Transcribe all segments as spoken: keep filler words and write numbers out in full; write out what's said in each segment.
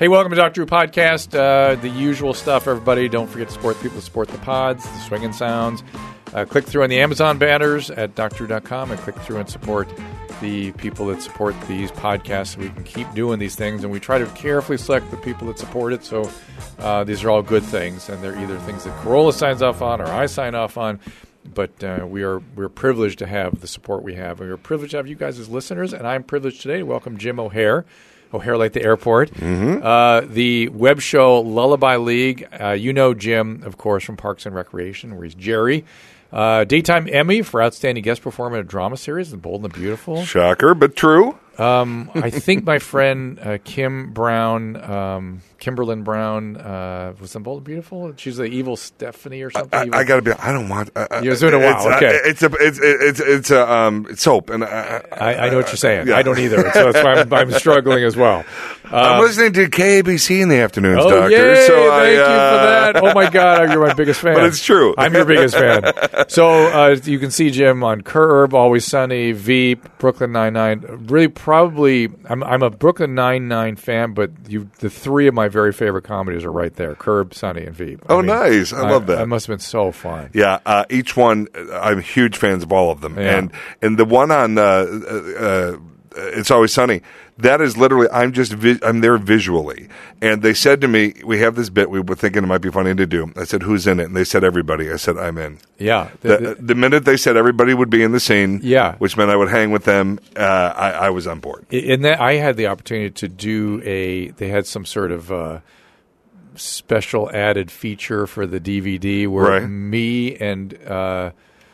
Hey, welcome to Doctor Who Podcast. Uh, the usual stuff, everybody. Don't forget to support the people who support the pods, the swinging sounds. Uh, click through on the Amazon banners at doctor who dot com and click through and support the people that support these podcasts so we can keep doing these things. And we try to carefully select the people that support it. So uh, these are all good things, and they're either things that Corolla signs off on or I sign off on. But uh, we are we're privileged to have the support we have. And we're privileged to have you guys as listeners. And I'm privileged today to welcome Jim O'Heir. O'Hare like the airport. Mm-hmm. Uh, the web show Lullaby League. Uh, you know Jim, of course, from Parks and Recreation, where he's Jerry. Uh, Daytime Emmy for Outstanding Guest Performer in a Drama Series in Bold and the Beautiful. Shocker, but true. Um, I think my friend uh, Kim Brown, um, Kimberlyn Brown, uh, was in Bold and Beautiful. She's the evil Stephanie or something. I, evil. I gotta be. I don't want. Uh, Yeah, it's been a while. It's, Okay, uh, it's a. It's it's it's a um soap, and uh, I, I know what you're saying. yeah. I don't either. So that's why I'm, I'm struggling as well. Um, I'm listening to K A B C in the afternoons, Oh, Doctor. yay, so thank I, you uh, for that. Oh, my God, you're my biggest fan. But it's true. I'm your biggest fan. So uh, you can see Jim on Curb, Always Sunny, Veep, Brooklyn Nine-Nine. Really, probably, I'm, I'm a Brooklyn Nine-Nine fan, but you, the three of my very favorite comedies are right there, Curb, Sunny, and Veep. Oh, I mean, nice. I love that. That must have been so fun. Yeah, uh, each one. I'm huge fans of all of them, Yeah. and and the one on uh, uh, It's Always Sunny. That is literally. I'm just. Vi- I'm there visually, and they said to me, "We have this bit. We were thinking it might be funny to do." I said, "Who's in it?" And they said, "Everybody." I said, "I'm in." Yeah. The, The, the, the minute they said everybody would be in the scene, Yeah. which meant I would hang with them, uh, I, I was on board. in that, I had the opportunity to do a, they had some sort of uh, special added feature for the D V D where Right. me and uh,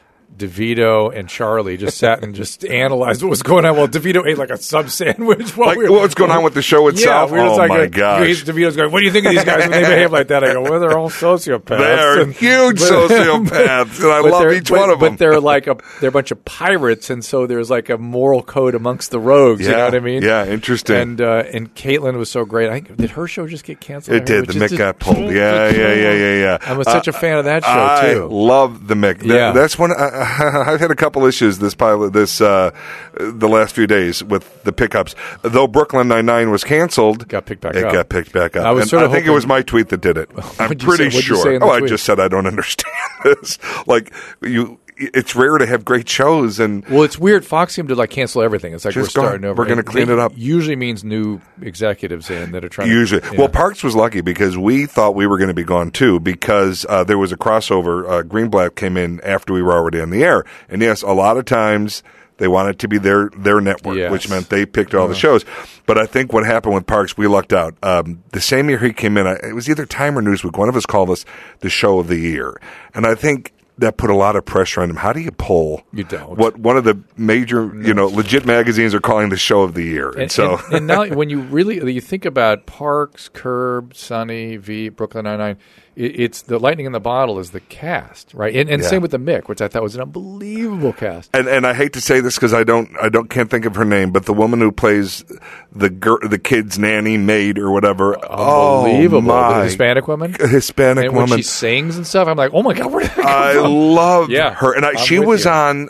DeVito and Charlie just sat and just analyzed what was going on. Well, DeVito ate like a sub sandwich. Like, what's going on with the show itself? Yeah, we were just oh like, my uh, gosh! DeVito's going, "What do you think of these guys when they behave like that?" I go, "Well, they're all sociopaths. They're And- huge but- sociopaths, and I but love they're- each but- one of them. But they're like a they're a bunch of pirates, and so there's like a moral code amongst the rogues. yeah, You know what I mean? Yeah, interesting. And uh, and Caitlin was so great. I think, did her show just get canceled? It did. The Mick got pulled. Yeah, yeah, yeah, yeah, yeah. I'm such Uh, a fan of that show I too. love the Mick. That- Yeah. That's one. I, I've had a couple issues this pilot, this uh, the last few days with the pickups. Though Brooklyn Nine-Nine was canceled, Got picked back it up. got picked back up. I was And sort of I think hoping- it was my tweet that did it. I'm What'd you pretty say- what'd you say sure. in the Oh, I tweet? just said I don't understand this. Like you. It's rare to have great shows, and Well, it's weird. Fox seemed to like cancel everything. It's like Just we're go- starting over. we're gonna And clean they it up. Usually means new executives in that are trying. usually, to, well, Parks was lucky because we thought we were going to be gone too because uh, there was a crossover. Uh, Greenblatt came in after we were already on the air, and yes, a lot of times they wanted to be their their network, Yes. which meant they picked all the shows. But I think what happened with Parks, we lucked out. Um, the same year he came in, I, it was either Time or Newsweek. One of us called us the show of the year, and I think that put a lot of pressure on him. How do you pull You don't. what one of the major, you know, legit magazines are calling the show of the year? And, And, so, and, and now when you really you think about Parks, Curb, Sunny, V, Brooklyn Nine-Nine, it, it's the lightning in the bottle is the cast, right? And, and Yeah. same with the Mick, which I thought was an unbelievable cast. and and I hate to say this because I don't I don't can't think of her name, but the woman who plays the gir- the kid's nanny, maid, or whatever. Unbelievable. Oh my. The Hispanic woman. Hispanic And when woman. she sings and stuff, I'm like, oh my God, where did that come I from? love Yeah, her, and I, I'm she with was you. on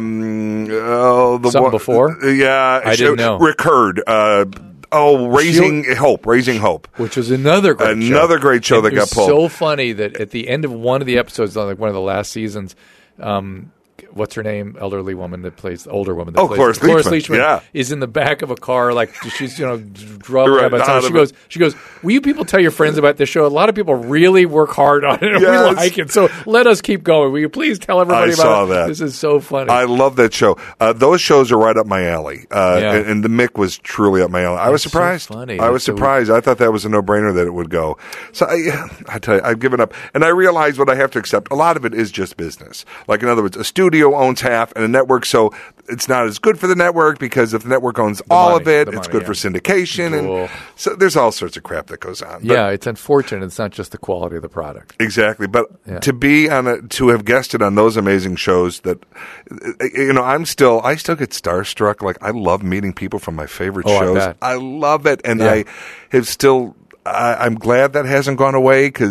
um, oh, the Something one- Before? Yeah, I she- didn't know. Recurred. Uh, oh, raising hope, raising hope. Which was another great show. Another great show And that it got was pulled. so funny that at the end of one of the episodes, like one of the last seasons, um, what's her name? Elderly woman that plays the older woman. That Oh, plays, Cloris Cloris Leachman, Leachman yeah. is in the back of a car, like she's you know drugged Right, up. And out so of she goes, she goes. Will you people tell your friends about this show? A lot of people really work hard on it, and Yes. we like it. So let us keep going. Will you please tell everybody I about saw it? that. This is so funny. I love that show. Uh, those shows are right up my alley. Uh, Yeah. and, and the Mick was truly up my alley. I was That's so surprised. funny. I was That's so- surprised. I thought that was a no-brainer that it would go. So I, I tell you, I've given up. And I realize what I have to accept. A lot of it is just business. Like, in other words, a studio owns half and a network, so it's not as good for the network because if the network owns all money, of it, the it's money, good yeah. for syndication. Cool. And so there's all sorts of crap that goes on. But yeah, it's unfortunate. It's not just the quality of the product. Exactly, but Yeah. to be on a, to have guested on those amazing shows that, you know, I'm still I still get starstruck. Like, I love meeting people from my favorite Oh, I shows. bet. love it, and Yeah. I have still. I, I'm glad that hasn't gone away because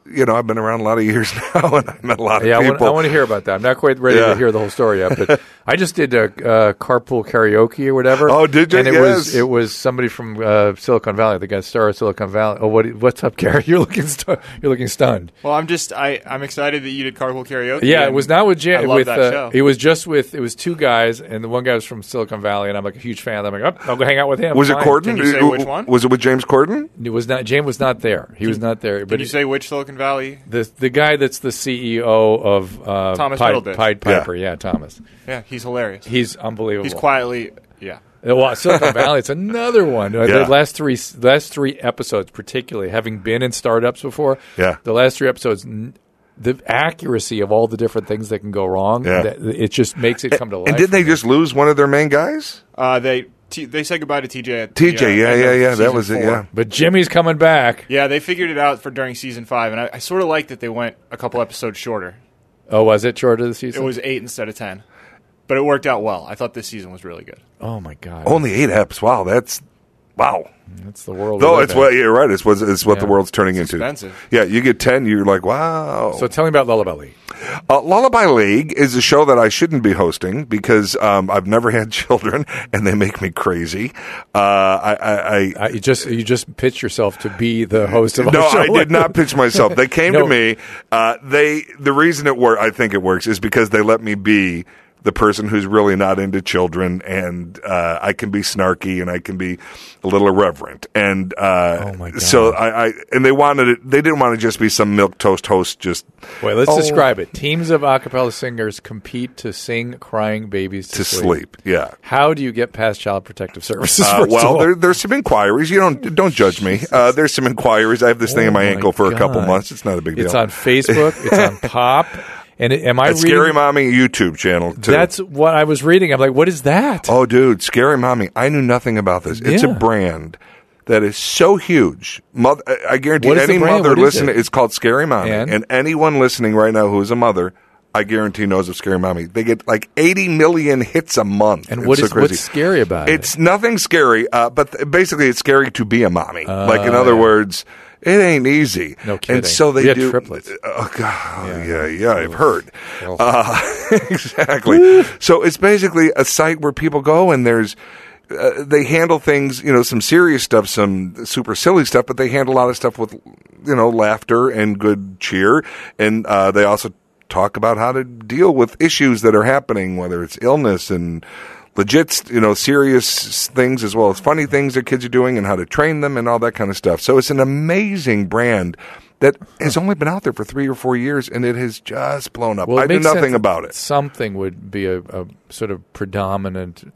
you know, I've been around a lot of years now, and I've met a lot of yeah, people. I want, I want to hear about that. I'm not quite ready Yeah. to hear the whole story yet, but I just did a uh, carpool karaoke or whatever. Oh, did you? And it Yes. was it was somebody from uh, Silicon Valley, the guy star of Silicon Valley. Oh, what what's up, Gary? You're looking stu- you're looking stunned. Well, I'm just I I'm excited that you did carpool karaoke. Yeah, it and was not with Jam. I love with, that uh, show. It was just with it was two guys, and the one guy was from Silicon Valley, and I'm like a huge fan. I'm like, oh, I'll go hang out with him. Was it Fine. Corden? Can you say Uh, which one? Was it with James Corden? It was not. James was not there. He was not there. Can But you he- say which Silicon Valley? the the guy that's the C E O of uh, Thomas Pied, Middleditch. Pied Piper? Yeah. Thomas. Yeah, he's hilarious. He's unbelievable. He's quietly yeah. Well, Silicon Valley, it's another one. Uh, Yeah. The last three, last three episodes, particularly having been in startups before, Yeah. the last three episodes, n- the accuracy of all the different things that can go wrong, Yeah. that, it just makes it come to life. And didn't they for me. just lose one of their main guys? Uh, they t- they said goodbye to T J. At T the, J, uh, yeah, end yeah, of yeah. That season was it, four. yeah. But Jimmy's coming back. Yeah, they figured it out for during season five, and I, I sort of like that they went a couple episodes shorter. Oh, was it short of the season? It was eight instead of ten, but it worked out well. I thought this season was really good. Oh my god! Only eight eps. Wow, that's wow. That's the world. we No, live it's in. what you're right. It's what it's what Yeah. the world's turning into. expensive. Yeah, you get ten, you're like, wow. So tell me about Lullaby League. Uh, Lullaby League is a show that I shouldn't be hosting because um, I've never had children and they make me crazy. Uh, I, I, I Uh, you just you just pitch yourself to be the host of no, our show. I did not pitch myself. They came No. to me. Uh, they the reason it worked, I think it works, is because they let me be the person who's really not into children, and uh, I can be snarky and I can be a little irreverent. And uh, Oh, my God. so I, I and they wanted it. They didn't want to just be some milk toast host. Just Wait, let's Oh. describe it. Teams of a cappella singers compete to sing crying babies to, to sleep. Yeah. How do you get past Child Protective Services? Uh, first of well, all? there, there's some inquiries. You don't don't judge me. Uh, there's some inquiries. I have this thing Oh in my, my ankle for a couple God. months. It's not a big deal. It's on Facebook. It's on Pop. And it, am I It's reading? Scary Mommy YouTube channel too. That's what I was reading. I'm like, what is that? Oh, dude, Scary Mommy. I knew nothing about this. It's Yeah. a brand that is so huge. Mother, I I guarantee What is the any brand? mother What is listening, it? it's called Scary Mommy. And? And? anyone listening right now who is a mother, I guarantee knows of Scary Mommy. They get like eighty million hits a month. And It's what so is crazy. what's scary about It's it? nothing scary, uh, but th- basically it's scary to be a mommy. like, in other yeah. words, it ain't easy. No kidding. And so they We had do. triplets. Oh, God. Yeah. Yeah, yeah, I've heard. Well. Uh, exactly. So it's basically a site where people go and there's. Uh, they handle things, you know, some serious stuff, some super silly stuff, but they handle a lot of stuff with, you know, laughter and good cheer. And uh, they also talk about how to deal with issues that are happening, whether it's illness and legit, you know, serious things as well as funny things that kids are doing and how to train them and all that kind of stuff. So it's an amazing brand that has only been out there for three or four years, and it has just blown up. Well, it I knew makes nothing sense about that it. Something would be a, a sort of predominant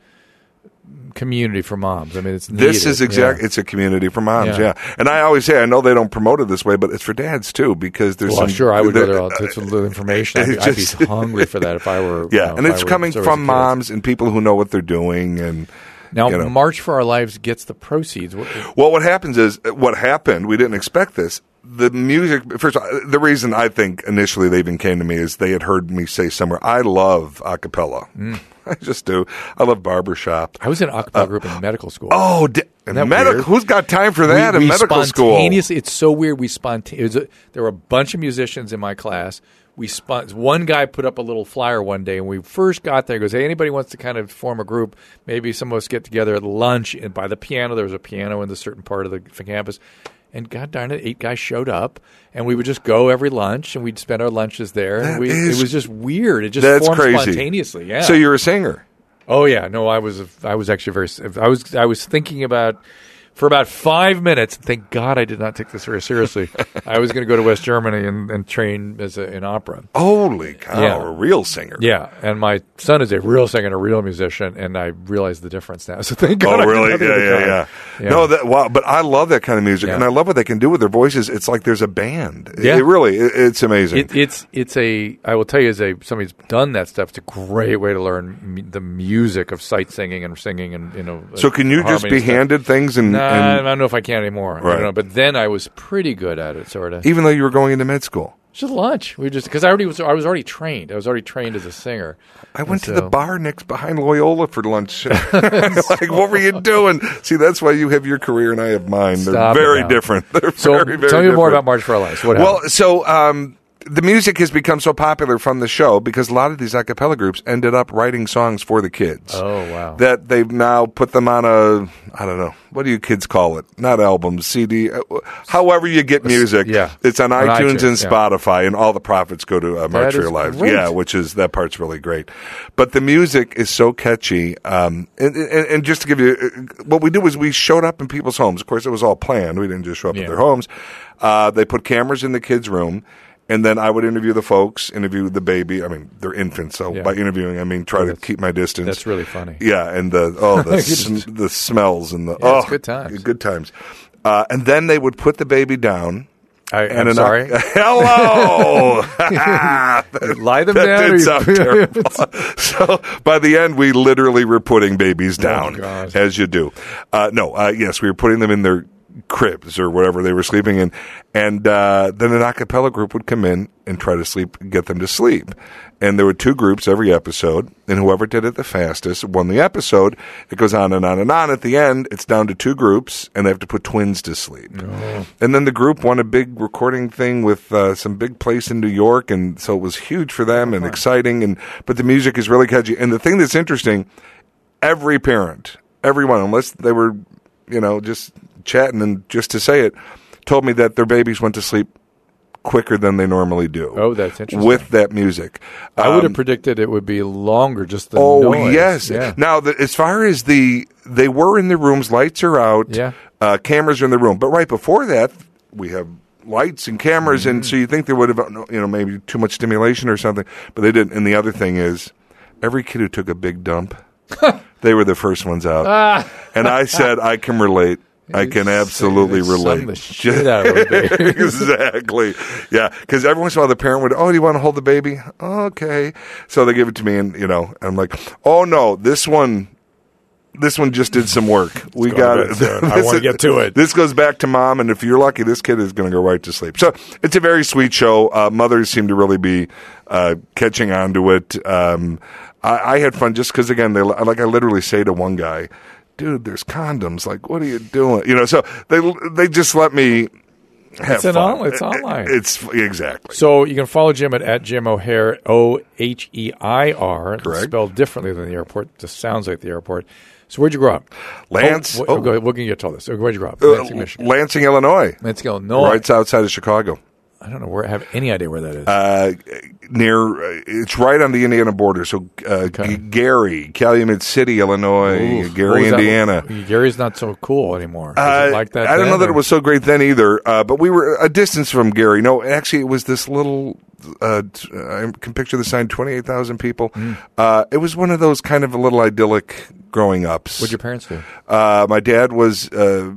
community for moms. I mean, it's needed. This is exact. Yeah. It's a community for moms, Yeah. yeah. And I always say, I know they don't promote it this way, but it's for dads too, because there's Well, some. sure, I would go there- there. I'll take some little information. I'd be, It I'd be just- hungry for that if I were. Yeah, you know, and if it's I were coming servicing from kids. moms and people who know what they're doing, and Now, you know. March for Our Lives gets the proceeds. What, Well, what happens is, what happened, we didn't expect this. The music, first of all, the reason I think initially they even came to me is they had heard me say somewhere, I love a cappella. Mm. I just do. I love barbershop. I was in an a cappella group in medical school. Oh, di- that medical, weird? who's got time for that we, in we medical school? spontaneously- It's so weird. We spontaneously. There were a bunch of musicians in my class. We spon- One guy put up a little flyer one day, and we first got there. He goes, "Hey, anybody wants to kind of form a group? Maybe some of us get together at lunch." And by the piano, there was a piano in the certain part of the campus. And God darn it, eight guys showed up, and we would just go every lunch, and we'd spend our lunches there. That And we, is- it was just weird. It just That's formed crazy. spontaneously. Yeah. So you're a singer. Oh yeah, no, I was I was actually very I was I was thinking about for about five minutes. Thank God I did not take this very seriously. I was going to go to West Germany and, and train as a, in opera. Holy cow, Yeah. a real singer. Yeah, and my son is a real singer, and a real musician, and I realize the difference now. So thank God. Oh, I did really? not Yeah, at the yeah, time. yeah, Yeah. No, that wow. But I love that kind of music, Yeah. and I love what they can do with their voices. It's like there's a band. Yeah. It really, it, it's amazing. It, it's it's a I will tell you as a somebody who's done that stuff. It's a great way to learn m- the music of sight singing and singing and you know. so can you just harmony be and stuff. handed things and, Nah, I and don't know if I can anymore. I Right. don't know, but then I was pretty good at it, sort of. even though you were going into med school? Just lunch. We just because I already was I was already trained. I was already trained as a singer. I went And to so- the bar next behind Loyola for lunch. Like, what were you doing? See, that's why you have your career and I have mine. Stop They're it very now. different. They're So very, very tell me more different. about March for Our Lives. What Well, happened? so um, the music has become so popular from the show because a lot of these a cappella groups ended up writing songs for the kids. Oh, wow. That they've now put them on a, I don't know, what do you kids call it? Not albums, C D, uh, however you get music. yeah. It's on, On iTunes, iTunes, and yeah. Spotify, and all the profits go to uh, March That for is Your Lives. great. Yeah, which is, that part's really great. But the music is so catchy. Um, and, and, and just to give you, uh, what we do is we showed up in people's homes. Of course, it was all planned. We didn't just show up Yeah. at their homes. Uh, they put cameras in the kids' room. And then I would interview the folks, interview the baby. I mean, they're infants, so Yeah. by interviewing, I mean try to keep my distance. That's really funny. Yeah, and the oh the sm- the smells and the Yeah, oh it's good times. good times. Uh, and then they would put the baby down. I, And I'm an- sorry. Hello. Lie them That down. did or you- sound terrible. So by the end, we literally were putting babies down, God. as you do. Uh, no, uh, yes, we were putting them in their cribs or whatever they were sleeping in, and uh, then an a cappella group would come in and try to sleep, get them to sleep. And there were two groups every episode, and whoever did it the fastest won the episode. It goes on and on and on. At the end, it's down to two groups, and they have to put twins to sleep. And then the group won a big recording thing with uh, some big place in New York, and so it was huge for them and exciting. And but the music is really catchy. And the thing that's interesting, every parent, everyone, unless they were, you know, just chatting and just to say it, told me that their babies went to sleep quicker than they normally do. Oh, that's interesting. With that music. I would have Um, predicted it would be longer, just the Oh, noise. yes. Yeah. Now, the, as far as the, they were in the rooms, lights are out, Yeah. uh, cameras are in the room. But right before that, we have lights and cameras, Mm-hmm. and so you think there would have, you know, maybe too much stimulation or something, but they didn't. And the other thing is, every kid who took a big dump, they were the first ones out. And I said, I can relate. I can absolutely They sung relate. the shit out of the baby. Exactly. Yeah, because every once in a while the parent would, oh, do you want to hold the baby? Okay. So they give it to me, and you know, I'm like, oh no, this one, this one just did some work. We go got to it. bed soon. I This wanna is- get to it. This goes back to mom, and if you're lucky, this kid is going to go right to sleep. So it's a very sweet show. Uh, mothers seem to really be uh, catching on to it. Um, I, I had fun just because, again, they like I literally say to one guy, dude, there's condoms. Like, what are you doing? You know, so they they just let me have It's an fun. on- it's online. It's exactly. So you can follow Jim at, at Jim O'Hare, O H E I R. It's Correct. spelled differently than the airport. Just sounds like the airport. So where'd you grow up? Lance- Oh, wh- oh. go ahead. We're going to get to all this. So where'd you grow up? Uh, Lansing, Michigan. Lansing, Illinois. Lansing, Illinois. Right outside of Chicago. I don't know where. I have any idea where that is. Uh, near, uh, it's right on the Indiana border. So uh, Okay. G- Gary, Calumet City, Illinois, Oof. What Gary, was that- Indiana. Gary's not so cool anymore. Is Uh, it like that? I don't then, know that or- it was so great then either, uh, but we were a distance from Gary. No, actually, it was this little. Uh, t- I can picture the sign: twenty-eight thousand people. Mm. Uh, it was one of those kind of a little idyllic growing ups. What'd your parents do? Uh, my dad was uh,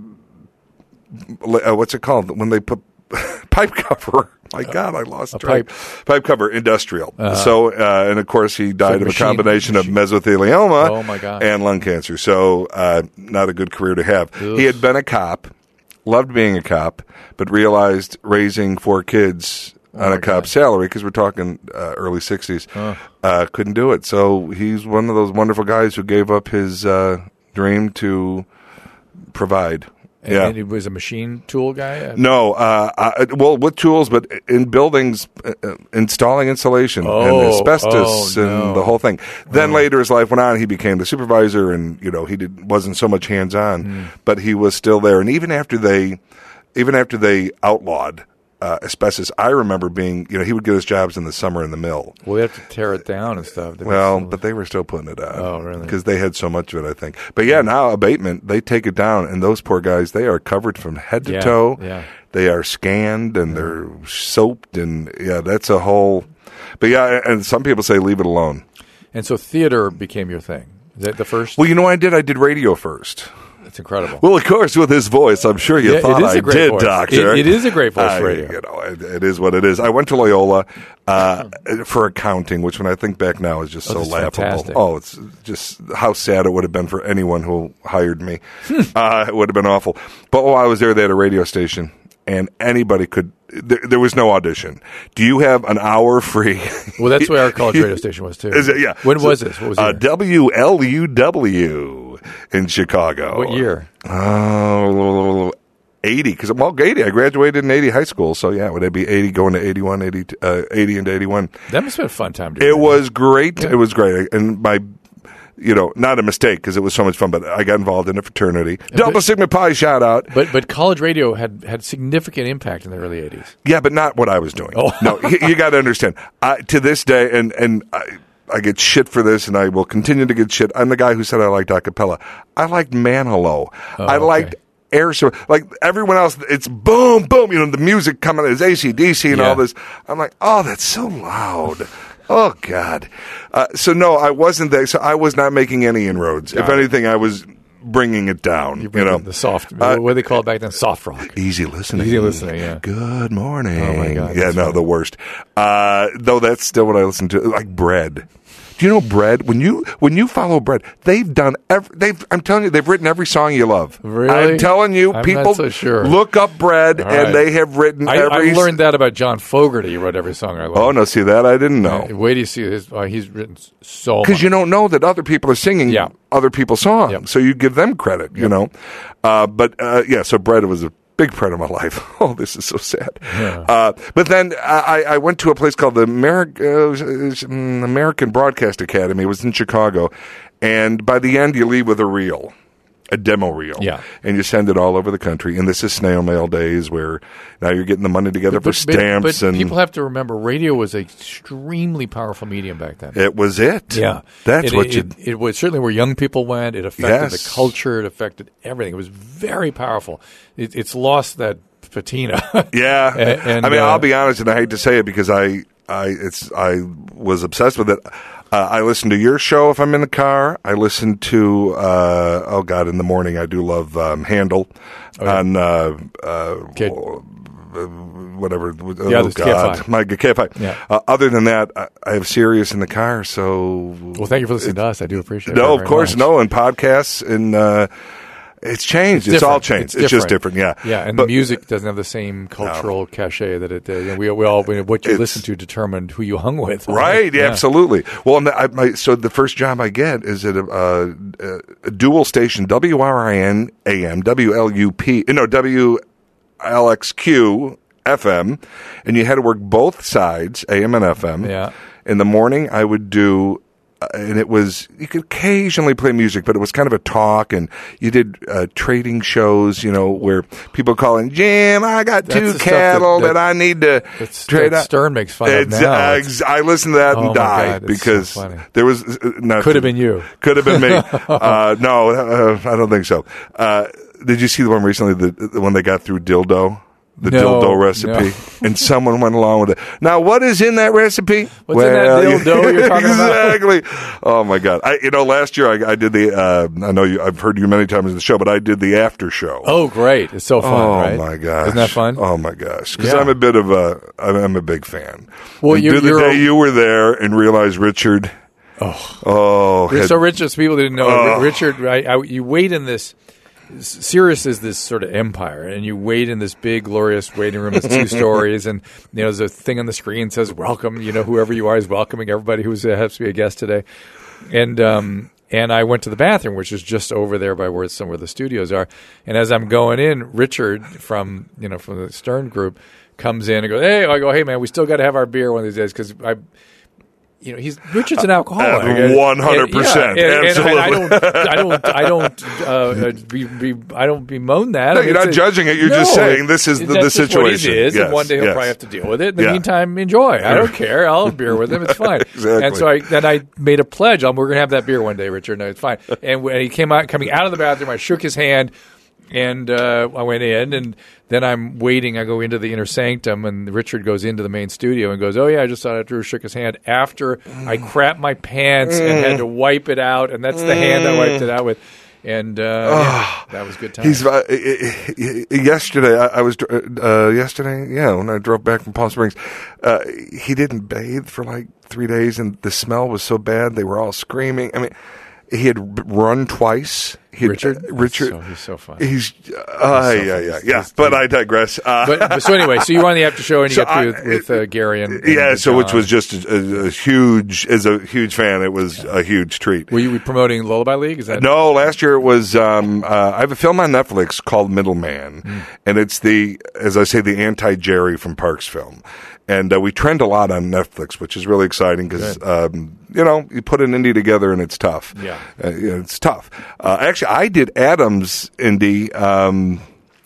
uh, what's it called when they put pipe cover. My God, I lost a track. pipe. Pipe cover, industrial. so, uh, and of course, he died So of a machine- combination machine- of mesothelioma Oh, my God. and lung cancer. So, uh, not a good career to have. Ugh. He had been a cop, loved being a cop, but realized raising four kids on my a cop's salary, because we're talking uh, early sixties, uh, couldn't do it. So he's one of those wonderful guys who gave up his uh, dream to provide. And, yeah. and he was a machine tool guy? No, uh, I, well, with tools, but in buildings, uh, uh, installing insulation Oh, and asbestos oh, and no. the whole thing. Then later, as life went on, he became the supervisor, and you know he did wasn't so much hands on, Hmm. but he was still there. And even after they, even after they outlawed uh, asbestos, I remember being, you know, he would get his jobs in the summer in the mill. Well, they have to tear it down and stuff. They Well, must- but they were still putting it out. Oh, really? Because they had so much of it, I think. But yeah, now abatement, they take it down, and those poor guys, they are covered from head to Yeah, toe. yeah. They are scanned and they're soaped, and yeah, that's a whole. But yeah, and some people say leave it alone. And so theater became your thing. Is that the first? Well, you know what I did? I did radio first. That's incredible. Well, of course, with his voice, I'm sure you Yeah, it thought is a I great did, voice. Doctor. It- it is a great voice I- for radio. You know, it, it is what it is. I went to Loyola uh, for accounting, which when I think back now is just Oh, so that's laughable. fantastic. Oh, it's just how sad it would have been for anyone who hired me. Hmm. uh, it would have been awful. But while I was there, they had a radio station, and anybody could. there, there was no audition. Do you have an hour free? Well, that's where our college radio station was too. Is it? Yeah. When So, was this? What was it? uh, W L U W in Chicago. What year? Oh, eighty. Because I'm all eighty. I graduated in eighty high school. So, yeah, would I be eighty going to eighty-one, eighty, uh, eighty into eighty-one? That must have been a fun time. To It was great. It was great. And my, you know, not a mistake because it was so much fun, but I got involved in a fraternity. Delta Sigma Pi shout out. But but college radio had, had significant impact in the early eighties. Yeah, but not what I was doing. Oh. No, you, you got to understand. I, to this day, and, and I, I get shit for this, and I will continue to get shit. I'm the guy who said I liked a cappella. I liked Man Hello. Oh, I okay. liked air so like everyone else. It's boom, boom. You know, the music coming is A C D C and Yeah. all this. I'm like, oh, that's so loud. Oh God. Uh, so no, I wasn't there. So I was not making any inroads. Got if it. anything, I was bringing it down. You, bring know, in the soft. Uh, what do they call it back then? Soft rock. Easy listening. Easy listening, yeah. Good morning. Oh, my God, Yeah, that's no, funny. the worst. Uh, though that's still what I listen to. Like Bread. Do you know Bread? When you when you follow Bread, they've done every, they've I'm telling you, they've written every song you love. Really? I'm telling you, I'm not people so sure. look up Bread All and right. they have written I, every I learned that about John Fogerty. He wrote every song I love. Oh no, see that I didn't know. Uh, Wait till you see his. Uh, he's written so much. Because you don't know that other people are singing Yeah. other people's songs, Yep. so you give them credit, you know. Uh, but uh, yeah, so Bread was a big part of my life. Oh, this is so sad. Yeah. Uh, but then I, I went to a place called the Ameri- uh, American Broadcast Academy. It was in Chicago, and by the end, you leave with a reel. A demo reel. Yeah. And you send it all over the country. And this is snail mail days where now you're getting the money together for stamps. But, and people have to remember, radio was an extremely powerful medium back then. it was it. Yeah, That's it, what it, you... It, it was certainly where young people went. It affected Yes. the culture. It affected everything. It was very powerful. It, it's lost that patina. Yeah, And- and, I mean, uh, I'll be honest, and I hate to say it because I, I, it's, I was obsessed with it. Uh, I listen to your show if I'm in the car. I listen to, uh, oh God, in the morning I do love um, Handle Oh, yeah. on uh, uh, Okay. whatever. Oh Yeah, there's God, K F I. my K F I. Yeah. Uh, other than that, I, I have Sirius in the car. So Well, thank you for listening to us. I do appreciate it. no, very, of very course, much. no, and podcasts and. Uh, It's changed. It's, It's all different. changed. It's, just different. Yeah. Yeah, and But- the music doesn't have the same cultural cachet that it did. You know, we, we all what you It's- listen to determined who you hung with. Right, yeah, absolutely. Well, and I, my, so the first job I get is at a, uh, a dual station, W R I N A M, W L U P, no, W L X Q F M, and you had to work both sides, A M and F M. Yeah. In the morning, I would do, uh, and it was, you could occasionally play music, but it was kind of a talk, and you did uh, trading shows, you know, where people call in, Jim, I got That's two the stuff cattle that- that, that- I need to That's, trade that out. Stern makes fun of It's, now. uh, It's- ex- I listened to that Oh, and my died God, it's because so funny. there was uh, not Could have been you. Could have been me. uh, no, uh, I don't think so. Uh, did you see the one recently? The, the one they got through dildo, the No, dildo recipe, and someone went along with it. Now, what is in that recipe? What's in that dildo you're talking about? Exactly. Oh my God! I, you know, last year I, I did the. Uh, I know you. I've heard you many times in the show, but I did the after show. Oh, great! It's so fun, Oh right? my gosh! Isn't that fun? Oh my gosh! Because Yeah. I'm a bit of a, I'm I'm a big fan. Well, And you're- do the you're day a- you were there and realized Richard. Oh, oh, had- So Richard, so people didn't know Oh. Richard. Right? I, you wait in this. Sirius is this sort of empire, and you wait in this big, glorious waiting room. It's two stories, and you know there's a thing on the screen that says "Welcome." You know, whoever you are is welcoming everybody who has to be a guest today. And um, and I went to the bathroom, which is just over there by where some where the studios are. And as I'm going in, Richard from you know from the Stern Group comes in and goes, "Hey," I go, "Hey man, we still got to have our beer one of these days because I." You know, he's Richard's an alcoholic. Uh, one hundred percent, And- yeah, and- and absolutely. I don't, I don't, I don't, uh, be, be, I don't bemoan that. No, I mean, you're not it's a- judging it. You're just saying this is the- that's the just what situation. it is, Yes, and one day he'll yes. probably have to deal with it. In the Yeah. meantime, enjoy. I don't care. I'll have beer with him. It's fine. Exactly. And so I then I made a pledge. I'm, we're going to have that beer one day, Richard. No, it's fine. And when he came out, coming out of the bathroom, I shook his hand. And uh, I went in, and then I'm waiting. I go into the inner sanctum, and Richard goes into the main studio and goes, "Oh yeah, I just saw that Drew shook his hand after I crapped my pants and had to wipe it out, and that's the hand I wiped it out with." And uh, yeah, that was good time. He's uh, yesterday. I, I was uh, yesterday. Yeah, when I drove back from Palm Springs, uh, he didn't bathe for like three days, and the smell was so bad. They were all screaming. I mean, he had run twice. He, Richard? uh, Richard. So, he's so fun. He's, uh, so yeah, yeah, funny. yeah. He's- But I digress. Uh, But, but so anyway, so you were on the after show and you So got through I- with, with uh, Gary and, and yeah, so which John. was just a, a huge, as a huge fan, it was a huge treat. Were you promoting Lullaby League? Is that No, last year it was. Um, uh, I have a film on Netflix called Middleman, Mm. and it's the, as I say, the anti-Jerry from Parks film. And uh, we trend a lot on Netflix, which is really exciting because, um, you know, you put an indie together and it's tough. Yeah. Uh, you know, it's tough. Uh, actually, I did Adam's indie. Um,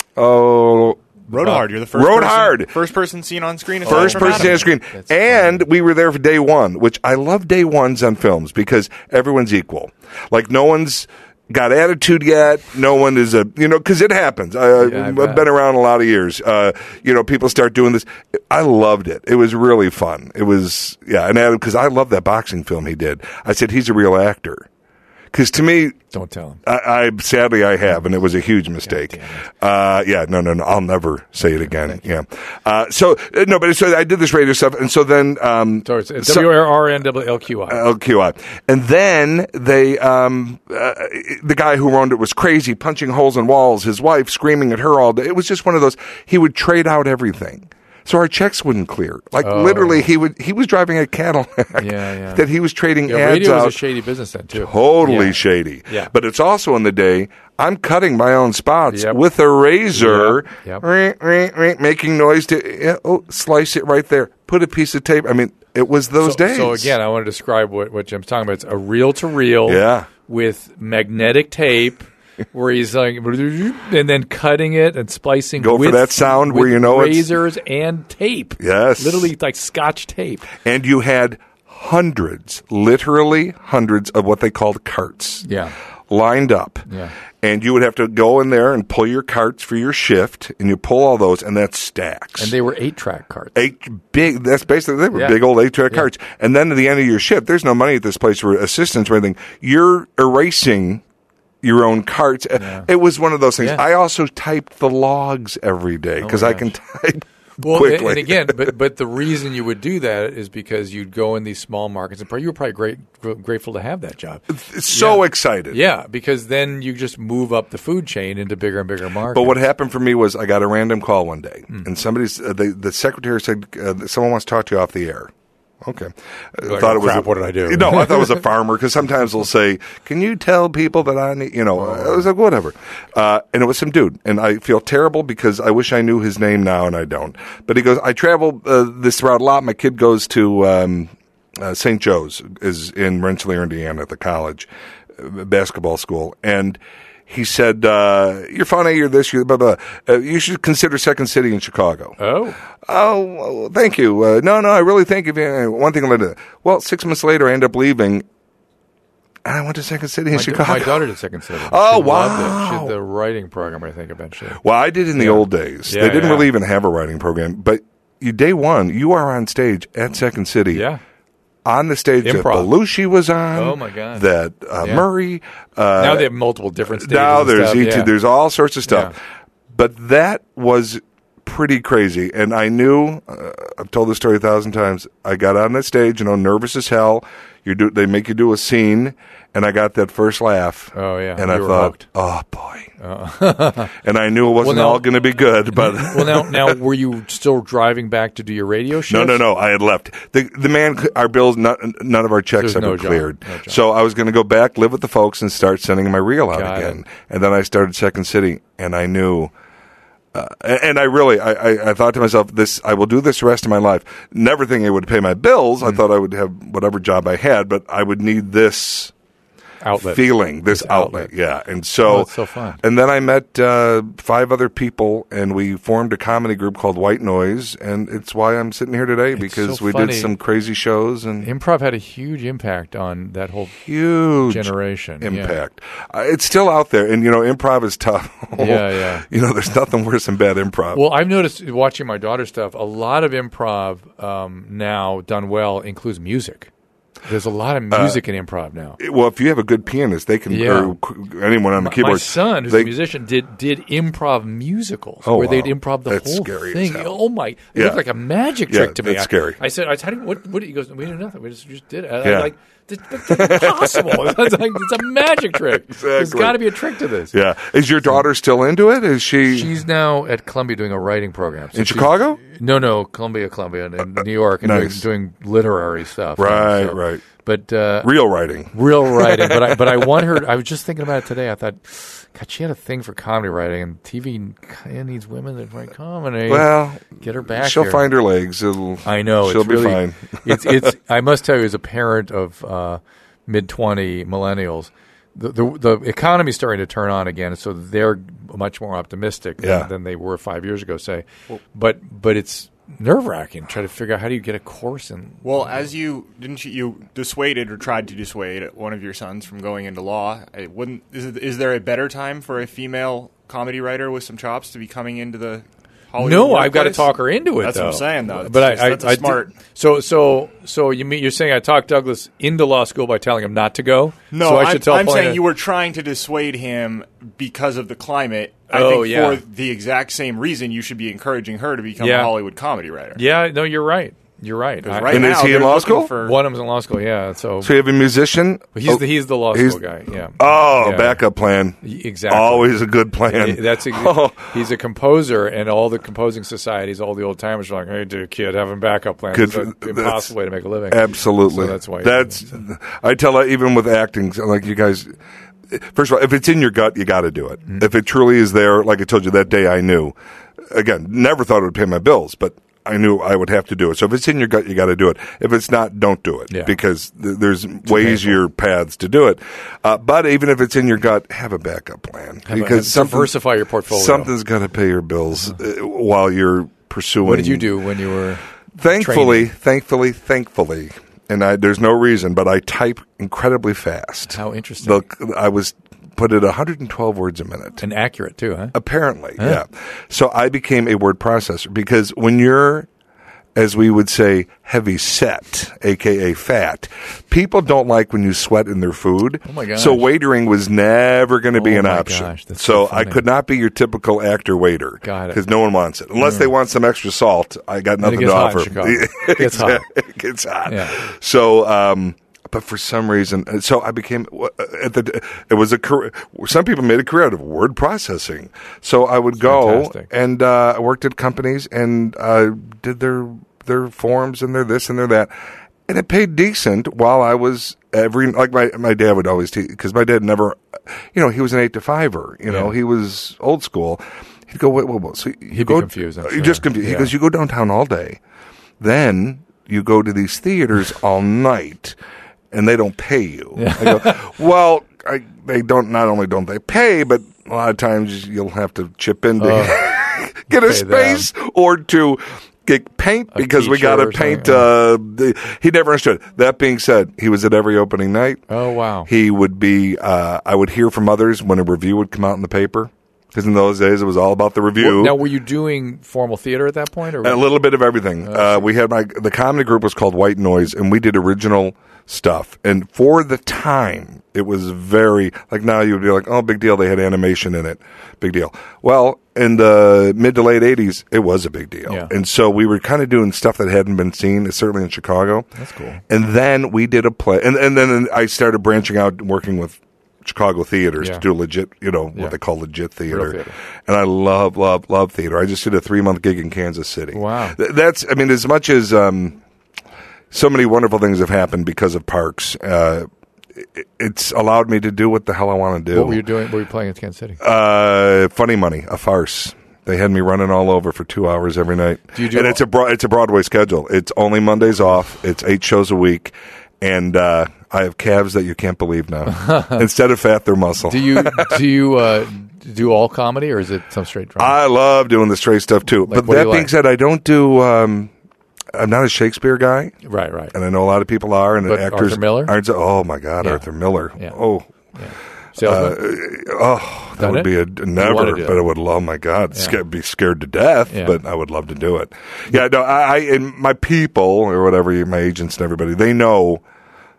oh. Road Hard. You're the first Road person, Hard. first person seen on screen. aside First from person Adam. on screen. That's And we were there for day one, which I love day ones on films because everyone's equal. Like, no one's got attitude yet. No one is a, you know, because it happens. I, Yeah, I I've bet. been around a lot of years. Uh, you know, people start doing this. I loved it. It was really fun. It was, yeah. And Adam, because I love that boxing film he did. I said, he's a real actor. Because to me, Don't tell him. I, I sadly I have, and it was a huge mistake. Uh, yeah, no, no, no. I'll never say it again. Yeah. Uh, so uh, no, but so I did this radio stuff, and so then um, So it's so- W R N W L Q I. L Q I, and then they um, uh, the guy who owned it was crazy, punching holes in walls. His wife screaming at her all day. It was just one of those. He would trade out everything. So our checks wouldn't clear. Like Oh. literally, he would. He was driving a Cadillac Yeah, yeah. that he was trading Yeah, ads radio out. was a shady business then, too. Totally Yeah. shady. Yeah. But it's also in the day I'm cutting my own spots Yep. with a razor, Yep, yep. ring, ring, ring, making noise to yeah, oh, slice it right there. Put a piece of tape. I mean, it was those so, days. So again, I want to describe what, what Jim's talking about. It's a reel to reel Yeah. with magnetic tape where he's like, and then cutting it and splicing. Go for with, that sound where with you know it's- razors and tape. Yes. Literally like Scotch tape. And you had hundreds, literally hundreds of what they called carts. Yeah. Lined up. Yeah. And you would have to go in there and pull your carts for your shift, and you pull all those, and that's stacks. And they were eight track carts. Eight big, that's basically, they were Yeah. big old eight track Yeah. carts. And then at the end of your shift, there's no money at this place for assistance or anything. You're erasing your own carts. Yeah. It was one of those things. Yeah. I also typed the logs every day because my I can type Well, quickly. and again, but but the reason you would do that is because you'd go in these small markets, and probably, you were probably great, grateful to have that job. so Yeah. excited. Yeah, because then you just move up the food chain into bigger and bigger markets. But what happened for me was I got a random call one day, Hmm. and somebody's uh, the the secretary said uh, someone wants to talk to you off the air. Okay, I Like, thought oh, it was crap, a, what did I do? No, I thought it was a farmer because sometimes they'll say, "Can you tell people that I need?" You know, I was like, "Whatever," uh, and it was some dude, and I feel terrible because I wish I knew his name now, and I don't. But he goes, "I travel uh, this route a lot. My kid goes to um, uh, Saint Joe's, is in Rensselaer, Indiana, at the college uh, basketball school, and." He said, uh, "You're funny. You're this. You're blah blah. Uh, you should consider Second City in Chicago." Oh, Oh, well, thank you. Uh, no, no, I really think if you, one thing led to that. Well, six months later, I end up leaving, and I went to Second City in my, Chicago. my daughter did Second City. Oh, She loved it. She wow. had the writing program, I think, eventually. Well, I did in the Yeah. old days. Yeah, they didn't yeah. really even have a writing program, but you, day one, you are on stage at Second City. Yeah. On the stage that Improv. Belushi was on. Oh, my God. That uh, Yeah. Murray. Uh, Now they have multiple different stages. now and there's stuff. E T, Yeah. there's all sorts of stuff. Yeah. But that was pretty crazy. And I knew, uh, I've told this story a thousand times. I got on that stage, you know, nervous as hell. You do, they make you do a scene, and I got that first laugh. Oh, yeah. And You I were thought, hooked. oh boy. And I knew it wasn't Well, now- all going to be good, but Well, now, now, were you still driving back to do your radio show? no, no, no. I had left. The the man, our bills, none, none of our checks There's had no been job. cleared. No job. So I was going to go back, live with the folks, and start sending my reel out Got again. it. And then I started Second City, and I knew. Uh, and and I really, I, I, I thought to myself, this, I will do this the rest of my life. Never thinking it would pay my bills. Mm. I thought I would have whatever job I had, but I would need this Outlet. feeling, this, This outlet. outlet. Yeah. And so, Oh, it's so fun. and then I met uh, five other people, and we formed a comedy group called White Noise, and it's why I'm sitting here today because so we funny. did some crazy shows and Improv had a huge impact on that whole huge generation. Yeah. impact. Uh, it's still out there, and you know, improv is tough. Yeah, yeah. You know, there's nothing worse than bad improv. Well, I've noticed watching my daughter's stuff, a lot of improv um, now done well includes music. There's a lot of music uh, in improv now. Well, if you have a good pianist, they can, yeah. or anyone on the my, keyboard. My son, who's they, a musician, did did improv musicals oh, where wow. they'd improv the that's whole scary thing. Oh, my. It yeah. looked like a magic yeah, trick to me. That's I, scary. I said, I tell you, what, what? He goes, we did nothing. We just, just did it. I, yeah. I'm like, that's impossible. It's, like, it's a magic trick. Exactly. There's got to be a trick to this. Yeah. Is your daughter still into it? Is she? She's now at Columbia doing a writing program. So in Chicago? No, no, Columbia, Columbia, in New York, and nice. doing, doing literary stuff. Right, so, right. But uh, real writing, real writing. But I, but I want her. I was just thinking about it today. I thought, God, she had a thing for comedy writing, and T V needs women that write comedy. Well, get her back. She'll here. find her legs. It'll, I know. She'll it's be really, fine. it's it's. I must tell you, as a parent of uh, mid twenty millennials, the, the the economy's starting to turn on again, so they're much more optimistic yeah. than, than they were five years ago. Say, well, but but it's nerve-wracking. Try to figure out how do you get a course in. Well, as you didn't you, you dissuaded or tried to dissuade one of your sons from going into law. It wouldn't is it, is there a better time for a female comedy writer with some chops to be coming into the Hollywood No, workplace? I've got to talk her into it. That's though. what I'm saying, though. It's but just, I, that's I, a smart. I, so so so you mean you're saying I talked Douglas into law school by telling him not to go? No, so I I'm, should tell I'm Paulina- saying you were trying to dissuade him because of the climate. I Oh, think yeah. for the exact same reason, you should be encouraging her to become Yeah. a Hollywood comedy writer. Yeah, no, you're right. You're right. I- Right And now, is he in they're law looking school? For, One of them's in law school. Yeah, so, So you have a musician. he's oh, the he's the law he's- school guy. Yeah. Oh, Yeah. backup plan. Exactly. Always a good plan. That's a, Oh. he's a composer, and all the composing societies, all the old timers are like, "Hey, dude, kid, have a backup plan. Good It's an for- impossible way to make a living." Absolutely. So that's why. That's. I tell her, even with acting, like you guys. First of all, if it's in your gut, you got to do it. Mm-hmm. If it truly is there, like I told you that day, I knew. Again, never thought it would pay my bills, but I knew I would have to do it. So if it's in your gut, you got to do it. If it's not, don't do it Yeah. because th- there's way easier paths to do it. Uh, but even if it's in your gut, have a backup plan Have a- because have- something- diversify your portfolio. Something's got to pay your bills uh, while you're pursuing. What did you do when you were? Thankfully, training? thankfully, thankfully, and I, there's no reason, but I type incredibly fast. How interesting. The, I was put at one hundred twelve words a minute. And accurate too, huh? Apparently, yeah. So I became a word processor because when you're, as we would say, heavy set, aka fat, people don't like when you sweat in their food. Oh my gosh. So waitering was never going to be Oh an my option. gosh, that's so so I funny. could not be your typical actor waiter. Got it. Because no one wants it. Unless they want some extra salt, I got And it nothing gets to hot in offer. Chicago. It gets hot. It gets hot. Yeah. So, um, but for some reason, so I became at the. It was a career. Some people made a career out of word processing. So I would go fantastic. and uh, I worked at companies and uh, did their their forms and their this and their that, and it paid decent. While I was every like my my dad would always teach because my dad never, you know, he was an eight to fiver. You know, Yeah. he was old school. He'd go, wait, wait, wait. So you He'd be go, confused, I'm You sure. just confused. He Yeah. goes, you go downtown all day, then you go to these theaters all night, and they don't pay you. I go, well, I, they don't. Not only don't they pay, but a lot of times you'll have to chip in to get a pay space or to get paint because we teacher got to or paint. something, Uh, the, he never understood. That being said, he was at every opening night. Oh wow. He would be. Uh, I would hear from others when a review would come out in the paper. Because in those days, it was all about the review. Now, were you doing formal theater at that point, or A little bit of everything. Uh, we had my the comedy group was called White Noise, and we did original stuff. And for the time, it was very like now you would be like, oh, big deal. They had animation in it, big deal. Well, in the mid to late eighties, it was a big deal, Yeah. and so we were kind of doing stuff that hadn't been seen, certainly in Chicago. That's cool. And then we did a play, and and then I started branching out, and working with Chicago theaters Yeah. to do legit, you know, Yeah. what they call legit theater. theater. And I love, love, love theater. I just did a three month gig in Kansas City. Wow. Th- That's, I mean, as much as um, so many wonderful things have happened because of parks, uh, it, it's allowed me to do what the hell I want to do. what were you doing? What were you playing in Kansas City? Uh, Funny Money, a farce. They had me running all over for two hours every night. Do you do and all- it's a broad, it's a Broadway schedule. It's only Mondays off. It's eight shows a week, and uh, I have calves that you can't believe now. Instead of fat, they're muscle. Do you do you uh, do all comedy, or is it some straight drama? I love doing the straight stuff too. Like, but what do that you being like? said, I don't do. Um, I'm not a Shakespeare guy, right, right. and I know a lot of people are, and But actors Arthur Miller? aren't. so- Oh my God, Yeah. Arthur Miller. Yeah. Oh, Yeah. Salesman? oh, that Done would it? be a wanna never. do But it? I would love. Oh my God, Yeah. sca- be scared to death. Yeah. But I would love to do it. Yeah, no, I, I and my people or whatever, my agents and everybody, they know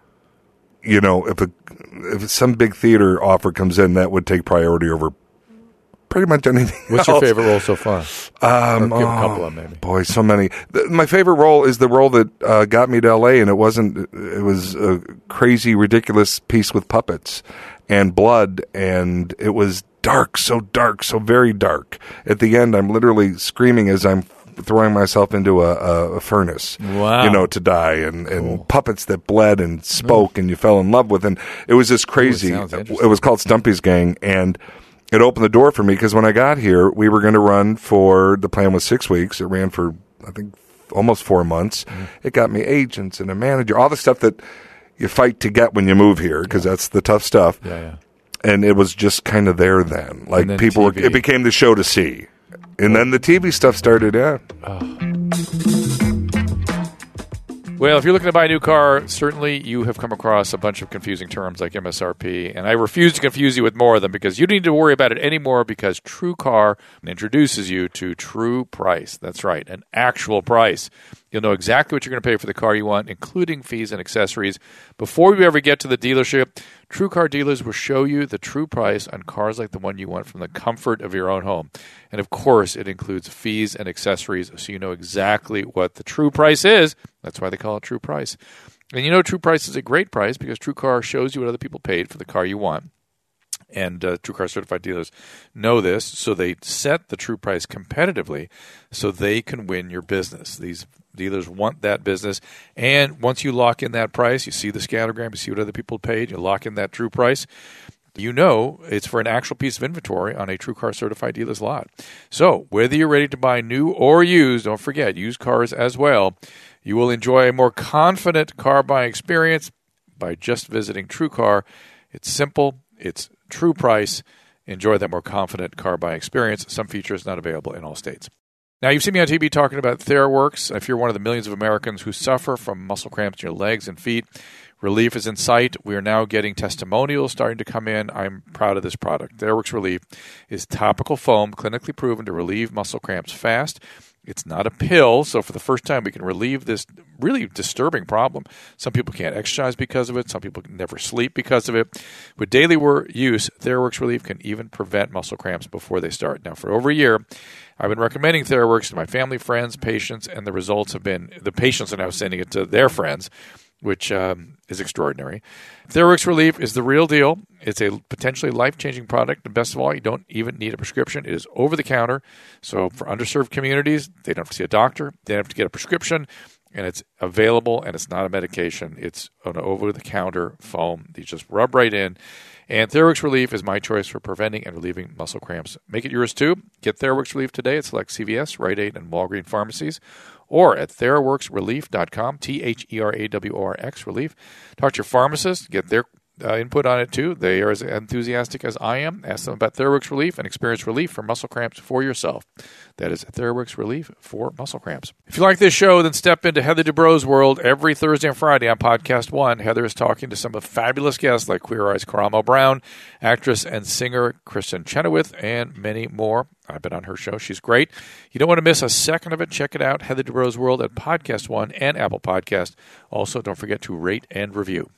you know, if a if some big theater offer comes in, that would take priority over pretty much anything What's else. your favorite role so far? Um, Or give oh, a couple of maybe. Boy, so many. The, my favorite role is the role that uh, got me to L A, and it wasn't. It was a crazy, ridiculous piece with puppets and blood, and it was dark, so dark, so very dark. At the end, I'm literally screaming as I'm throwing myself into a, a, a furnace, Wow. you know, to die, and, and Cool. puppets that bled and spoke, and you fell in love with, and it was just crazy. sounds it, interesting. was called Stumpy's Gang, and it opened the door for me because when I got here, we were going to run for, the plan was six weeks. It ran for, I think, almost four months. Mm-hmm. It got me agents and a manager, all the stuff that you fight to get when you move here, because that's the tough stuff. Yeah, yeah. And it was just kind of there then. Like then people were, T V. it became the show to see. And then the T V stuff started, yeah. Well, if you're looking to buy a new car, certainly you have come across a bunch of confusing terms like M S R P, and I refuse to confuse you with more of them because you don't need to worry about it anymore because TrueCar introduces you to True Price. That's right, an actual price. You'll know exactly what you're going to pay for the car you want, including fees and accessories. Before you ever get to the dealership, TrueCar dealers will show you the true price on cars like the one you want from the comfort of your own home. And of course, it includes fees and accessories, so you know exactly what the true price is. That's why they call it True Price. And you know True Price is a great price because TrueCar shows you what other people paid for the car you want. And uh, TrueCar certified dealers know this, so they set the true price competitively so they can win your business. These dealers want that business. And once you lock in that price, you see the scattergram, you see what other people paid, you lock in that true price, you know it's for an actual piece of inventory on a TrueCar certified dealer's lot. So whether you're ready to buy new or used, don't forget, used cars as well, you will enjoy a more confident car buying experience by just visiting TrueCar. It's simple. It's true price. Enjoy that more confident car buying experience. Some features not available in all states. Now, you've seen me on T V talking about TheraWorks. If you're one of the millions of Americans who suffer from muscle cramps in your legs and feet, relief is in sight. We are now getting testimonials starting to come in. I'm proud of this product. TheraWorks Relief is topical foam clinically proven to relieve muscle cramps fast. It's not a pill, so for the first time, we can relieve this really disturbing problem. Some people can't exercise because of it. Some people can never sleep because of it. With daily use, TheraWorks Relief can even prevent muscle cramps before they start. Now, for over a year, I've been recommending TheraWorks to my family, friends, patients, and the results have been the patients are now sending it to their friends, which um, is extraordinary. TheraWorks Relief is the real deal. It's a potentially life-changing product, and best of all, you don't even need a prescription. It is over-the-counter, so for underserved communities, they don't have to see a doctor, they don't have to get a prescription, and it's available, and it's not a medication. It's an over-the-counter foam that you just rub right in, and TheraWorks Relief is my choice for preventing and relieving muscle cramps. Make it yours, too. Get TheraWorks Relief today at select C V S, Rite Aid, and Walgreens pharmacies, or at theraworks relief dot com, T H E R A W O R X, Relief. Talk to your pharmacist, get their uh, input on it too. They are as enthusiastic as I am. Ask them about TheraWorks Relief and experience relief from muscle cramps for yourself. That is TheraWorks Relief for muscle cramps. If you like this show, then step into Heather Dubrow's world every Thursday and Friday on Podcast One. Heather is talking to some of fabulous guests like Queer Eye's Karamo Brown, actress and singer Kristen Chenoweth, and many more. I've been on her show. She's great. You don't want to miss a second of it. Check it out, Heather Dubrow's World at Podcast One and Apple Podcast. Also, don't forget to rate and review.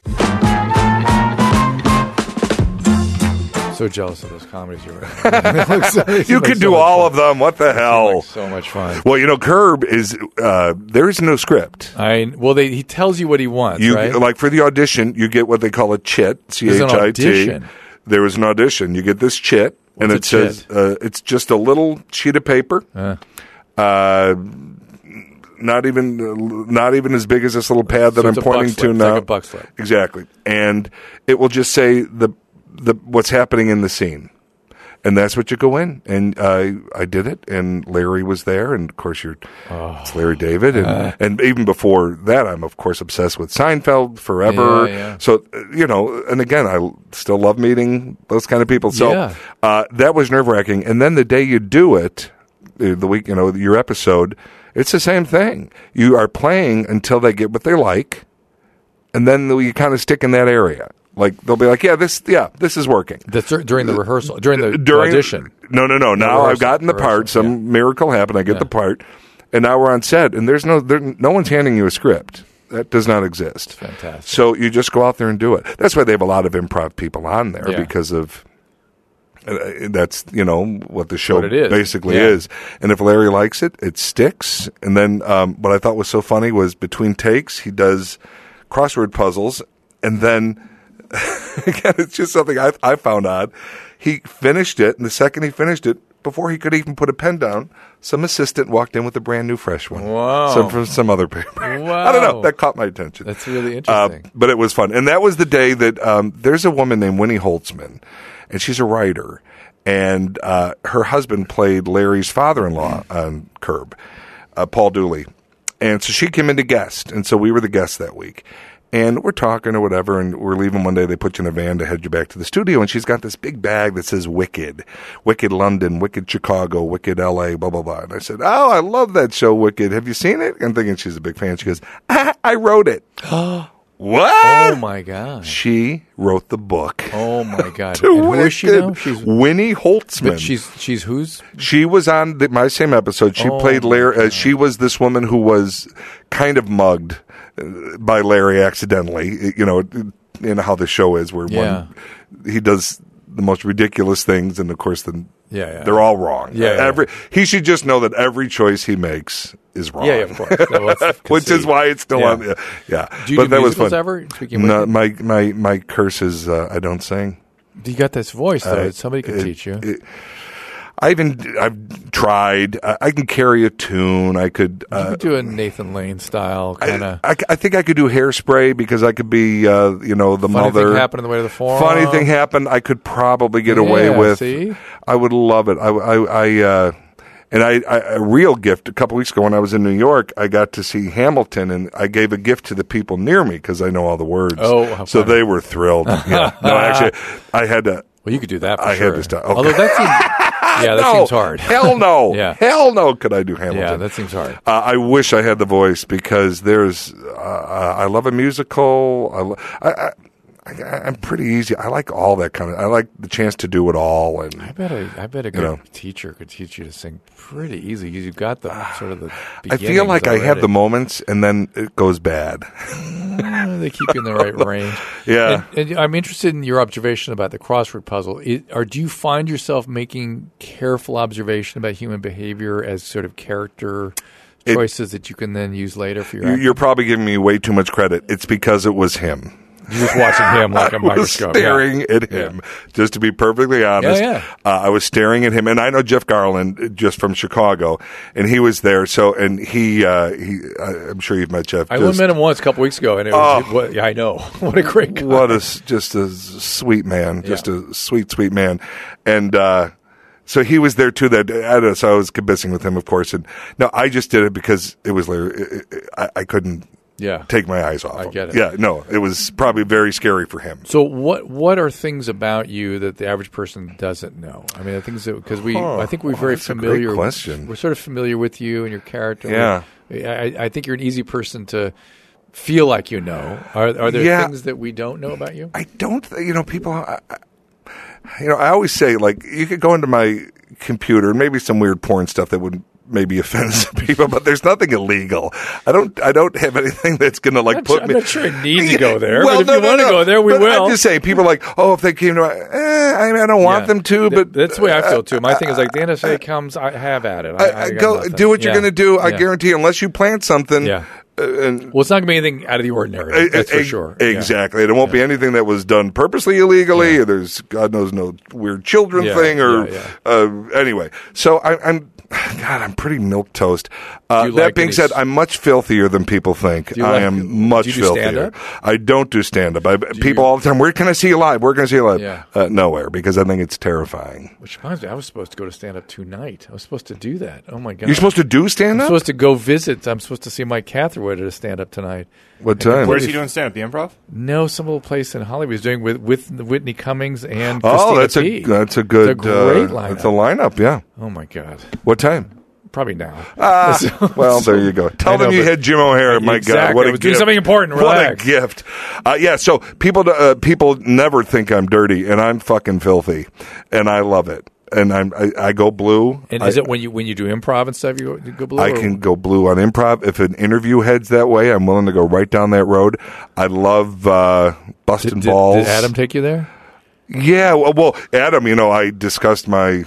So jealous of those comedies you're in. You could do all of them. What the hell? Like so much fun. Well, you know, Curb is uh, there is no script. I well, they, he tells you what he wants. You right? like for the audition, you get what they call a chit. C H There's an I T. audition. There was an audition. You get this chit, What's and a it says uh, it's just a little sheet of paper. Uh. Uh, not even not even as big as this little pad that So I'm it's a pointing buck slip. to It's now. like a buck slip. Exactly, and it will just say the the what's happening in the scene. And that's what you go in. And uh, I did it, and Larry was there. And, of course, you're Oh. it's Larry David. And, Uh. and even before that, I'm, of course, obsessed with Seinfeld forever. Yeah, yeah. So, uh, you know, and again, I still love meeting those kind of people. So Yeah. uh, that was nerve-wracking. And then the day you do it, uh, the week, you know, your episode, it's the same thing. You are playing until they get what they like, and then you kind of stick in that area. Like they'll be like, yeah, this, yeah, this is working. That's dur- during the rehearsal, during the During, audition. No, no, no. Now rehearsal, I've gotten the part. rehearsal, Some miracle happened. I get Yeah. the part, and now we're on set. And there's no, there, no one's handing you a script. That does not exist. Fantastic. So you just go out there and do it. That's why they have a lot of improv people on there Yeah. because of uh, that's you know what the show What it is. basically Yeah. is. And if Larry likes it, it sticks. And then um, what I thought was so funny was between takes he does crossword puzzles, and then again it's just something I, I found odd. He finished it, and the second he finished it, before he could even put a pen down, some assistant walked in with a brand new fresh one. Wow. Some from some other paper. I don't Wow. know. That caught my attention. That's really Uh, interesting. but it was fun. And that was the day that um, there's a woman named Winnie Holtzman, and she's a writer. And uh, her husband played Larry's father-in-law on Curb, uh, Paul Dooley. And so she came in to guest. And so we were the guests that week. And we're talking or whatever, and we're leaving one day. They put you in a van to head you back to the studio, and she's got this big bag that says Wicked. Wicked London, Wicked Chicago, Wicked L A, blah, blah, blah. And I said, oh, I love that show, Wicked. Have you seen it? I'm thinking she's a big fan. She goes, ah, I wrote it. What? Oh, my God. She wrote the book. Oh, my God. To And who is she Wicked. now? She's, Winnie Holtzman. but she's, she's whose? She was on the, my same episode. She Oh, played my Larry. Uh, God. she was this woman who was kind of mugged uh, by Larry accidentally. You know, you know how the show is, where Yeah. one he does the most ridiculous things, and of course, then Yeah, yeah. they're all wrong. Yeah, yeah. every he should just know that every choice he makes is wrong. Yeah, yeah, of course. That was the Which is conceit. why it's still Yeah. on. Yeah, yeah. Do you but do that was musicals fun. ever? Speaking of no, Wicked? my my my curse is uh, I don't sing. You got this voice, though. Uh, Somebody could it- teach you. it- I even I've tried. I, I can carry a tune. I could. you Uh, could do a Nathan Lane style kind I, of. I, I think I could do Hairspray because I could be, uh, you know, the Funny mother. thing happened on the way to the forum. Funny thing happened. I could probably get away Yeah, with. see? I would love it. I, I, I uh, and I, I, a real gift. A couple weeks ago, when I was in New York, I got to see Hamilton, and I gave a gift to the people near me because I know all the words. Oh, how so funny. they were thrilled. Yeah. No, actually, I had to. Well, you could do that for I sure. had to stop. Okay. Although that seems, yeah, that no, seems hard. Hell no. Yeah. Hell no. Could I do Hamilton? Yeah, that seems hard. Uh, I wish I had the voice because there's. Uh, I love a musical. I, lo- I, I, I, I'm pretty easy. I like all that kind of. I like the chance to do it all. And I bet a, I bet a good know. teacher could teach you to sing pretty easy. You've got the sort of the. I feel like I have already. the moments, and then it goes bad. Uh, they keep you in the right range. Yeah. And, and I'm interested in your observation about the crossword puzzle. It, or do you find yourself making careful observation about human behavior as sort of character It- choices that you can then use later for your? You- acting? You're probably giving me way too much credit. It's because it was him. You're just watching him like a I was microscope. staring yeah. at him. Just to be perfectly honest, Yeah, yeah. Uh, I was staring at him, and I know Jeff Garland uh, just from Chicago, and he was there. So, and he, uh, he, I, I'm sure you've met Jeff. I just- only met him once a couple weeks ago, and it was. Oh. What, yeah, I know. What a great guy. What a s- just a sweet man, just Yeah. a sweet, sweet man, and uh, so he was there too. That I don't know, so I was convincing with him, of course. And no, I just did it because it was Larry. I, I couldn't Yeah. take my eyes off I him. get it. Yeah, no, it was probably very scary for him. So what what are things about you that the average person doesn't know? I mean, the things that because we Huh. I think we're Oh, very that's a great familiar. question. We're sort of familiar with you and your character. Yeah. I, I think you're an easy person to feel like you know. Are are there Yeah. things that we don't know about you? I don't, th- you know, people, I, I- you know, I always say, like, you could go into my computer, maybe some weird porn stuff that would maybe offend some people, but there's nothing illegal. I don't, I don't have anything that's going to, like, I'm not put sure- me. I'm not sure I need to go there, Well, but if no, you no, wanna no. go there, we But will. I'm just saying, people are like, oh, if they came to my, eh, I, mean, I don't want Yeah. them to, Th- but. that's the way I feel too. My thing is like the N S A comes, I have at it. I, I, I I got go nothing. do what you're Yeah. going to do. I Yeah. guarantee, unless you plant something. Yeah. Uh, and Well, it's not going to be anything out of the ordinary. That's for Ex- sure. Yeah. Exactly. And it won't be anything that was done purposely illegally, or there's God knows no weird children Yeah, thing, or yeah, Uh, anyway. So I, I'm, God, I'm pretty milk toast. Uh, Do you that like being any said, s- I'm much filthier than people think. you I like- am much do you do filthier. stand-up? I don't do stand up. People you- all the time, where can I see you live? Where can I see you live? Yeah. Uh, nowhere, because I think it's terrifying. Which reminds me, I was supposed to go to stand up tonight. I was supposed to do that. Oh my god! You're supposed to do stand I'm up? supposed to go visit. I'm supposed to see Mike Catherwood at a stand up tonight. What time? Where's he doing stand up? The Improv? No, some little place in Hollywood. He's doing with with Whitney Cummings and Oh, Christina that's a P. that's a good It's a great uh, lineup. That's a lineup. Yeah. Oh my god! What time? Probably now. Ah, well, there you go. Tell I know, them you but- had Jim O'Hare. My Exactly. God, what I a was doing gift. something important. What Relax. a gift. Uh, yeah, so people uh, people never think I'm dirty, and I'm fucking filthy, and I love it. and I'm, I, I go blue. And I, is it when you when you do improv and stuff, you go, you go blue? I or- can go blue on improv. If an interview heads that way, I'm willing to go right down that road. I love uh, busting Did, did, balls. did Adam take you there? Yeah, well, well, Adam, you know, I discussed my,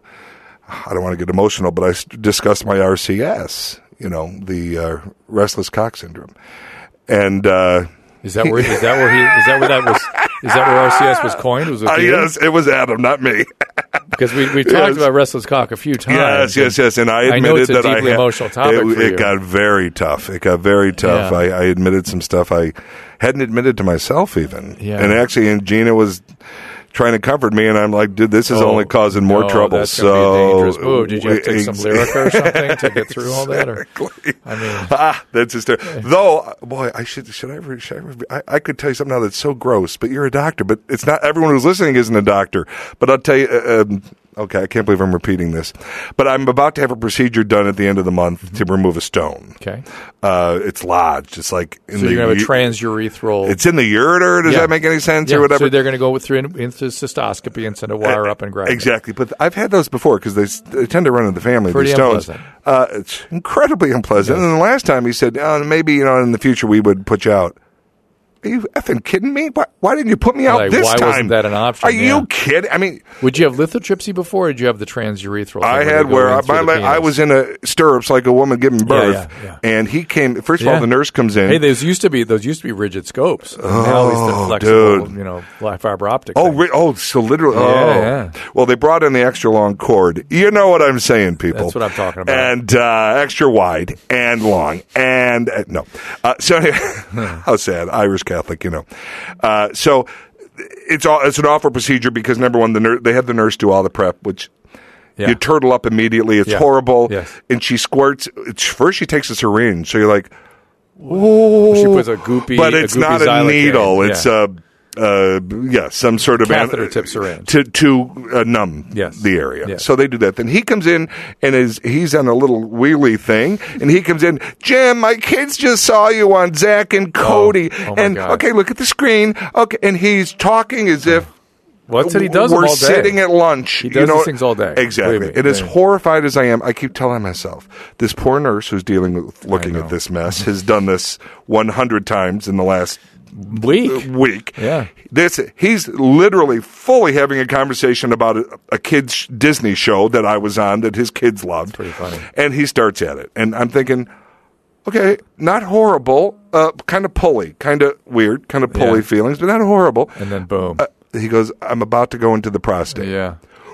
I don't want to get emotional, but I s- discussed my R C S, you know, the uh, restless cock syndrome. And, uh, Is that where is that where he is that where that was is that where R C S was coined? Was it uh, you? yes, it was Adam, not me. Because we we talked Yes. about restless cock a few times. Yes, yes, yes. And I I admitted know it's a that I deeply had, emotional topic It, for it you. got very tough. It got very tough. Yeah. I, I admitted some stuff I hadn't admitted to myself even. Yeah. And actually, and Gina was trying to comfort me, and I'm like, dude, this is Oh, only causing more no, trouble. That's so gonna be a dangerous move. Did you have to take some Ex- lyric or something to get through all that? Or Exactly. I mean, Ah, that's just though. Boy, I should should I ever should I, ever, I I could tell you something now that's so gross. But you're a doctor. But it's not everyone who's listening isn't a doctor. But I'll tell you. Uh, um, okay, I can't believe I'm repeating this. But I'm about to have a procedure done at the end of the month to remove a stone. okay. Uh, it's lodged. It's like in So the you're gonna have a u- transurethral. It's in the ureter. Does Yeah. that make any sense yeah, or whatever? So they're going to go with through in, into cystoscopy and send a wire up and grab it. Exactly, but I've had those before because they, s- they tend to run in the family. Pretty these stones. unpleasant. Uh, it's incredibly unpleasant. Yes. And the last time he said, oh, maybe you know in the future we would put you out. Are you effing kidding me? Why, why didn't you put me out Like, this why time? wasn't that an option? Are Yeah. you kidding? I mean, Would you have lithotripsy before, or did you have the transurethral? I thing had they go where in I, through my, the leg- I penis? was in a stirrups like a woman giving birth, yeah, yeah. and he came. First of Yeah. all, the nurse comes in. Hey, those used to be those used to be rigid scopes. Oh, now at least they're flexible, dude. you know, black fiber optic. Oh, thing. re- oh, so literally. Yeah, oh. yeah. Well, they brought in the extra long cord. You know what I'm saying, people. That's what I'm talking about. And uh, extra wide and long and uh, no. Uh, so anyway, how sad. Irish Catholic, you know. Uh, so it's all it's an awful procedure because number one, the nur- they had the nurse do all the prep, which. Yeah. You turtle up immediately. It's Yeah. horrible. Yes. And she squirts. It's, first, she takes a syringe. So you're like, oh. She puts a goopy, But it's a goopy not a Xylocaine. needle. Yeah. It's a, uh, yeah, some sort of an- Catheter tip syringe. to to uh, numb Yes. the area. Yes. So they do that. Then he comes in and is he's on a little wheelie thing, and he comes in. Jim, my kids just saw you on Zach and Cody, Oh, oh my and God. okay, look at the screen. Okay, and he's talking as if. Well, that's what he does them We're all day. sitting at lunch. He you does know, these things all day. Exactly. Believe me. And as Yeah. horrified as I am, I keep telling myself, this poor nurse who's dealing with looking know. at this mess has done this one hundred times in the last Week. week. Yeah. This he's literally fully having a conversation about a, a kids Disney show that I was on that his kids loved. pretty funny. And he starts at it, and I'm thinking, okay, not horrible, uh, kind of pulley, kind of weird, kind of pulley Yeah. feelings, but not horrible. And then boom. Uh, he goes, I'm about to go into the prostate. yeah.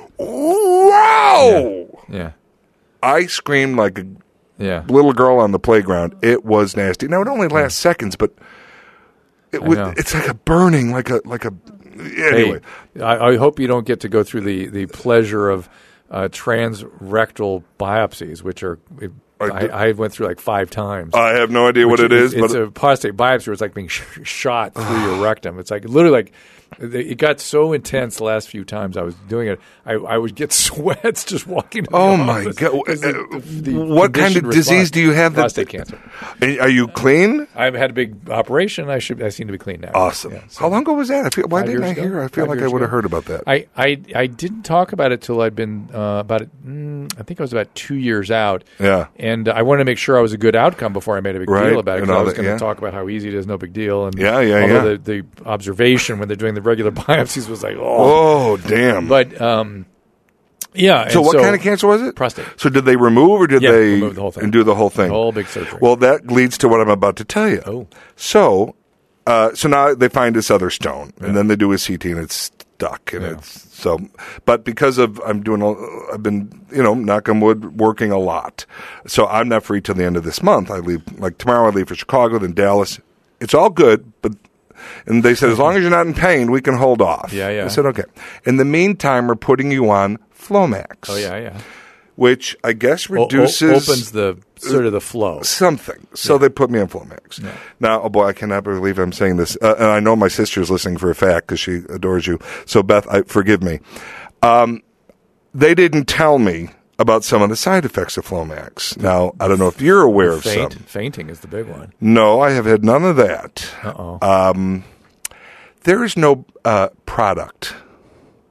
Wow! Yeah. I screamed like a Yeah. little girl on the playground. It was nasty. Now it only lasts seconds, but it I would, know. it's like a burning, like a like a. Anyway, Hey, I, I hope you don't get to go through the, the pleasure of uh, transrectal biopsies, which are I, I went through like five times. I have no idea what Which it is, It's but a prostate biopsy where it's like being sh- shot through your rectum. It's like literally like it got so intense the last few times I was doing it. I, I would get sweats just walking. in the oh my office god! because the- the What kind of conditioned disease response- do you have? That, prostate cancer. Are you clean? I've had a big operation. I should. I seem to be clean now. Awesome. Yeah, so- How long ago was that? I feel. Why Five didn't I years ago? hear? I feel Five like I years would have ago. heard about that. I, I, I didn't talk about it till I'd been uh, about it. Mm, I think I was about two years out. Yeah. and I wanted to make sure I was a good outcome before I made a big Right, deal about it. and Because I all was that, going to yeah. talk about how easy it is, no big deal. And Yeah, yeah, although yeah. The, the observation when they're doing the regular biopsies was like, oh, Oh damn! but um, yeah. so and what kind of cancer was it? Prostate. So did they remove or did Yeah, they remove the whole thing. and do the whole thing? Whole big surgery. Well, that leads to what I'm about to tell you. Oh. So, uh, so now they find this other stone, and then they do a C T, and it's stuck, and Yeah. it's so. But because of I'm doing, a, I've been, you know, knock on wood, working a lot, so I'm not free till the end of this month. I leave like tomorrow. I leave for Chicago, then Dallas. It's all good, but. And they said, as long as you're not in pain, we can hold off. Yeah, yeah. I said, okay. In the meantime, we're putting you on Flomax. Oh yeah, yeah. Which I guess O- o- reduces opens the sort of the flow. something. So they put me on Flomax. Now, oh boy, I cannot believe I'm saying this. Uh, and I know my sister's listening for a fact because she adores you. So Beth, I, forgive me. Um, they didn't tell me about some of the side effects of Flomax. Now, I don't know if you're aware of Faint, some. fainting is the big one. No, I have had none of that. Uh oh. There is no uh, product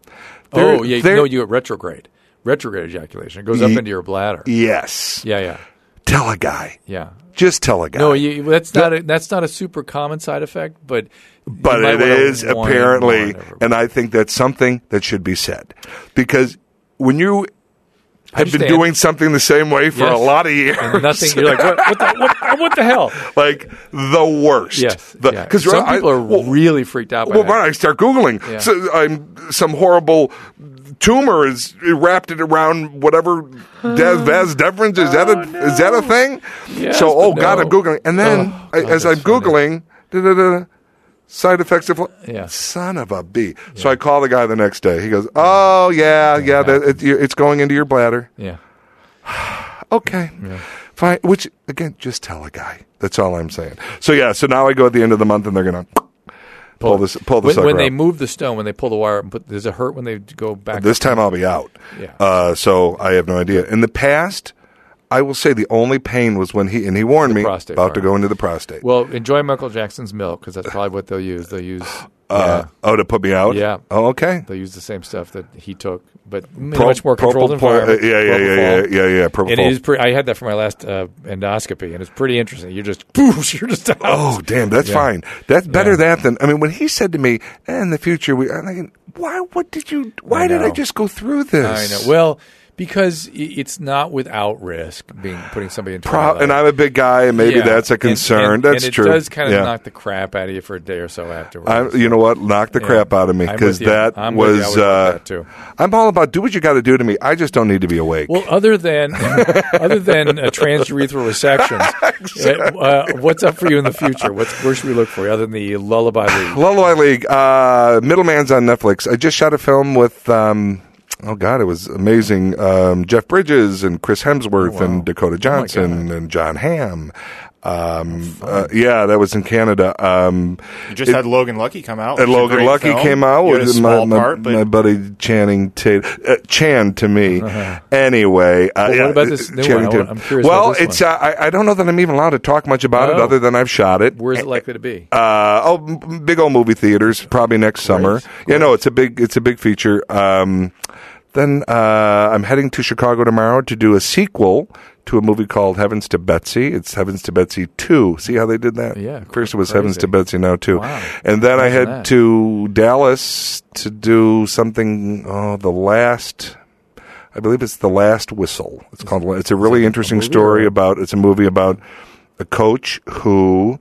Oh, They're- yeah. they're- No, you get retrograde. Retrograde ejaculation. It goes up Ye- into your bladder. Yes. Yeah, yeah, Tell a guy. yeah. Just tell a guy. No, you, that's not a, that's not a super common side effect, but you But might it wanna is warn apparently, everyone. and I think that's something that should be said. Because when you have been understand. doing something the same way for Yes. a lot of years, And nothing. You're like, what, what, the, what, what the hell? like the worst. Yes, The- yeah. 'cause Some I- people are well, really freaked out by Well, that. when I start Googling, Yeah. so I'm some horrible tumor is wrapped it around whatever de- vas deferens. Is that a Oh, no. is that a thing? Yes, so, oh but God, no. I'm Googling, and then Oh, I, God, as I'm that's funny. Googling, da-da-da, side effects of Yeah. son of a b. So I call the guy the next day. He goes, "Oh yeah, yeah, that, it, it's going into your bladder." Yeah. Okay, fine. Which again, just tell a guy. That's all I'm saying. So yeah, so now I go at the end of the month, and they're gonna pull this pull the When, sucker when they out. move the stone, when they pull the wire up and put, does it hurt when they go back? This time I'll be out. Yeah. Uh, so I have no idea. In the past, I will say the only pain was when he and he warned me prostate about to part. go into the prostate. Well, enjoy Michael Jackson's milk because that's probably what they'll use. They'll use. uh, oh, to put me out. Yeah. Oh, okay. They'll use the same stuff that he took, but in a Pro- much more controlled propofol- environment. uh, yeah, yeah, yeah, yeah, Propofol. yeah, yeah. Propofol. And it is pretty. I had that for my last uh, endoscopy, and it's pretty interesting. You're just, boosh, you're just out. Oh, damn, that's Yeah. fine. That's better Yeah. that than I mean when he said to me, eh, "In the future, we." I'm like, why? What did you? Why I did I know. just go through this? I know. Well, because i- it's not without risk being putting somebody into Pro- a, and I'm a big guy, and maybe Yeah. that's a And- concern. and, that's and it true. does kind of yeah. knock the crap out of you for a day or so afterwards. I, you know what? Knock the Yeah. crap out of me I'm because with you. that I'm with you. I was. would love Uh, that too. I'm all about do what you got to do to me. I just don't need to be awake. Well, other than other than uh, transurethral resections, uh, uh, what's up for you in the future? What's where should we look for you other than the Lullaby League? Lullaby League, uh, Middleman's on Netflix. I just shot a film with. Um, Oh God, it was amazing. Um, Jeff Bridges and Chris Hemsworth Oh, wow. and Dakota Johnson God. and John Hamm. Um, uh, yeah, that was in Canada. Um, You just it- had Logan Lucky come out. and which is a Logan great Lucky film. came out You had a with small my, my, part, but my buddy Channing Tate. Uh, Chan to me. Anyway. Uh, Well, what yeah, about this new Channing one? I Tatum. want- I'm curious Well, about this it's, uh, I, I don't know that I'm even allowed to talk much about it Oh. other than I've shot it. Where's it likely to be? Uh, oh, m- big old movie theaters, probably next summer. Yeah, no, it's a big, it's a big feature. Um, then uh, I'm heading to Chicago tomorrow to do a sequel to a movie called Heavens to Betsy. It's Heavens to Betsy two. See how they did that? Yeah, First it was crazy. Heavens to Betsy, now two. Wow. And then I Imagine head that. to Dallas to do something. Oh, the last. I believe it's The Last Whistle. It's called. It's a really it a interesting movie story or- about. It's a movie about a coach who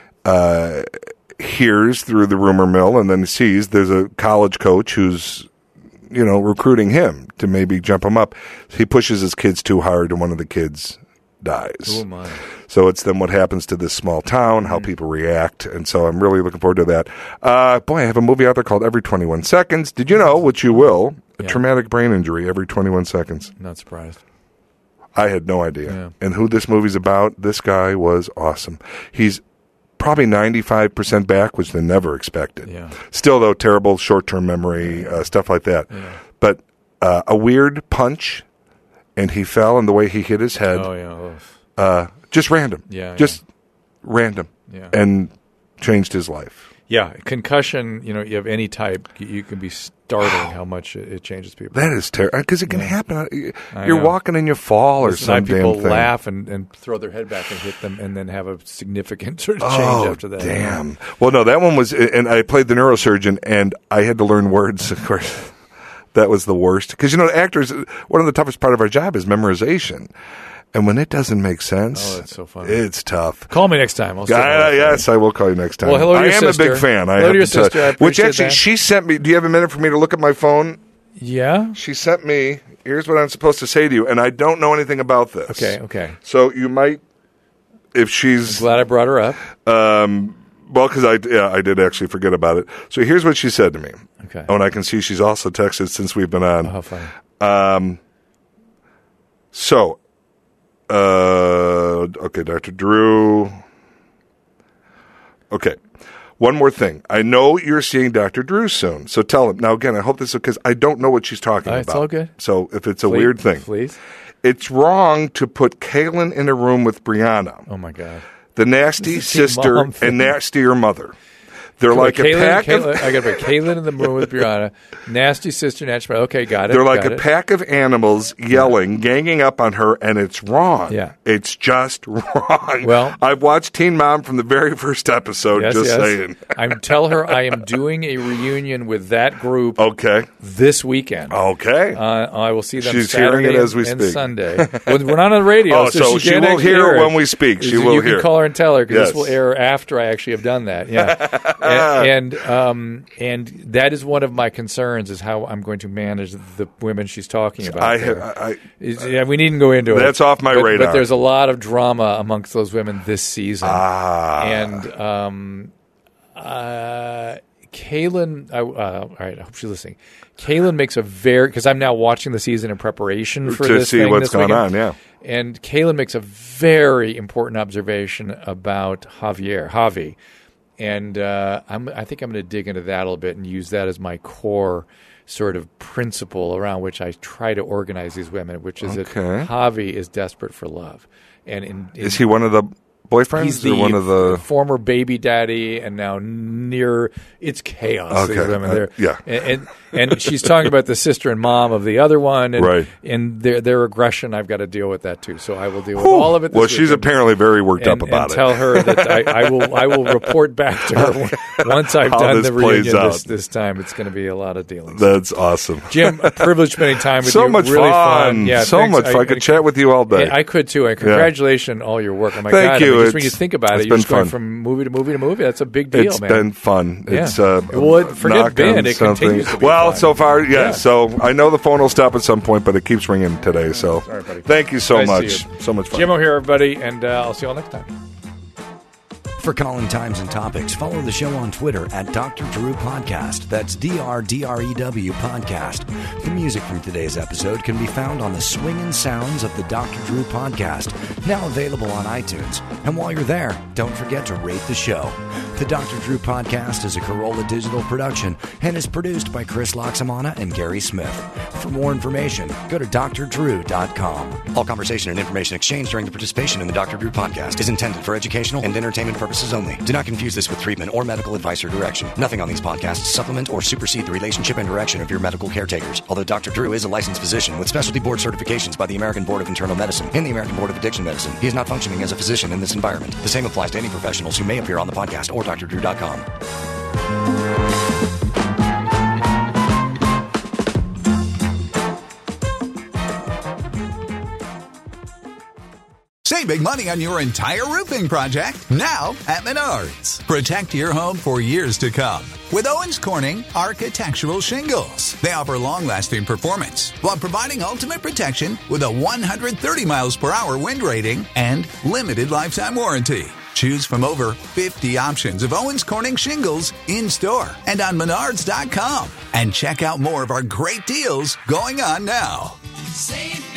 uh, hears through the rumor mill and then sees there's a college coach who's, you know, recruiting him to maybe jump him up. He pushes his kids too hard, and one of the kids dies. Oh my! So it's then what happens to this small town, how people react, and so I'm really looking forward to that. Uh, boy, I have a movie out there called Every twenty-one Seconds. Did you know, which you will, a Yeah. traumatic brain injury every twenty-one seconds? Not surprised. I had no idea. Yeah. And who this movie's about, this guy was awesome. He's probably ninety-five percent back, which they never expected. Yeah. Still, though, terrible short-term memory, uh, stuff like that. But uh, a weird punch, and he fell, and the way he hit his head, Oh yeah. Oh. uh, just random. Yeah, Just random. Yeah. And changed his life. Yeah, concussion. You know, you have any type, you, you can be startling how much it, it changes people. That is terrible. Because it can Yeah. happen. I You're know. walking and you fall or Listen, some I've had people damn thing. laugh and, and throw their head back and hit them, and then have a significant sort of change Oh, after that. damn. Well, no, that one was, and I played the neurosurgeon, and I had to learn words, of course. That was the worst. Because, you know, actors, one of the toughest part of our job is memorization. And when it doesn't make sense, Oh, that's so funny. it's tough. Call me next time. I'll still Uh, know. yes, I will call you next time. Well, hello to I your am sister. a big fan. I Hello have to your to tell sister. you. I Which appreciate actually, that. she sent me. Do you have a minute for me to look at my phone? Yeah. She sent me. Here's what I'm supposed to say to you, and I don't know anything about this. Okay. Okay. So you might, if she's Glad I brought her up. um, well, because I yeah I did actually forget about it. So here's what she said to me. Okay. Oh, and I can see she's also texted since we've been on. Oh, how funny. Um, so, uh, okay, Doctor Drew. Okay. One more thing. I know you're seeing Doctor Drew soon, so tell him. Now, again, I hope this is because I don't know what she's talking Uh, about. it's all good. So if it's a Please- weird thing, Please. it's wrong to put Kaylin in a room with Brianna, Oh my God. the nasty This is a sister mom thing. and nastier mother. They're like Kaylin, a pack Kaylin, of... I got to put Kaylin in the room with Brianna. Nasty sister, nasty brother. Okay, got it. They're like got a it. pack of animals yelling, yeah. ganging up on her, and it's wrong. Yeah. It's just wrong. Well, I've watched Teen Mom from the very first episode, yes, just yes. saying. I'm tell her I am doing a reunion with that group okay. this weekend. Okay. Uh, I will see them She's Saturday hearing it as we and speak. Sunday. Well, we're not on the radio, oh, so, so she, she will hear it when we speak. She you will you hear. You can call her and tell her because yes. this will air after I actually have done that. Yeah, and and, um, and that is one of my concerns is how I'm going to manage the women she's talking about. I, there. I, I, yeah, we needn't go into that's it. That's off my but, radar. But there's a lot of drama amongst those women this season. Ah. And um, uh, Kaylin, I, uh, all right, I hope she's listening. Kaylin makes a very, because I'm now watching the season in preparation for to this see thing what's this going weekend. on, yeah. And Kaylin makes a very important observation about Javier, Javi. And uh, I'm, I think I'm going to dig into that a little bit and use that as my core sort of principle around which I try to organize these women, which is okay. that Javi is desperate for love. And in, in, is he one of the boyfriends he's or the one of the former baby daddy and now near it's chaos. Okay. These women, uh, yeah. And, and and she's talking about the sister and mom of the other one, and, right. and their their aggression. I've got to deal with that too. So I will deal with Whew. all of it. This well, she's weekend. apparently very worked and, up about and it. Tell her that I, I will I will report back to her once I've How done this the plays reunion out. this, this time. It's going to be a lot of dealing. That's awesome, Jim. A privilege spending time with so you. Much really fun. fun. Yeah, so thanks. much fun. I, I could I, chat with you all day. I could too. And congratulations yeah. on all your work. Oh my Thank God! you. I mean, just when you think about it, you're just fun. going from movie to movie to movie. That's a big deal, it's man. It's been fun. Yeah. It's uh, well, forget Ben. It something. continues to be well, fun. so far, yes. Yeah. So I know the phone will stop at some point, but it keeps ringing today. So Sorry, buddy. Thank you so nice much. So much fun. Jim O'Hare, everybody, and uh, I'll see you all next time. For calling times and topics, follow the show on Twitter at Doctor Drew Podcast. That's D R D R E W Podcast. The music from today's episode can be found on the Swingin' Sounds of the Doctor Drew Podcast, now available on iTunes. And while you're there, don't forget to rate the show. The Doctor Drew Podcast is a Corolla Digital production and is produced by Chris Loxamana and Gary Smith. For more information, go to D R drew dot com. All conversation and information exchanged during the participation in the Doctor Drew Podcast is intended for educational and entertainment purposes only. Do not confuse this with treatment or medical advice or direction. Nothing on these podcasts supplement or supersede the relationship and direction of your medical caretakers. Although Doctor Drew is a licensed physician with specialty board certifications by the American Board of Internal Medicine and the American Board of Addiction Medicine, he is not functioning as a physician in this environment. The same applies to any professionals who may appear on the podcast or D R drew dot com. Save big money on your entire roofing project now at Menards. Protect your home for years to come with Owens Corning Architectural Shingles. They offer long-lasting performance while providing ultimate protection with a one hundred thirty miles per hour wind rating and limited lifetime warranty. Choose from over fifty options of Owens Corning shingles in-store and on menards dot com. And check out more of our great deals going on now. Save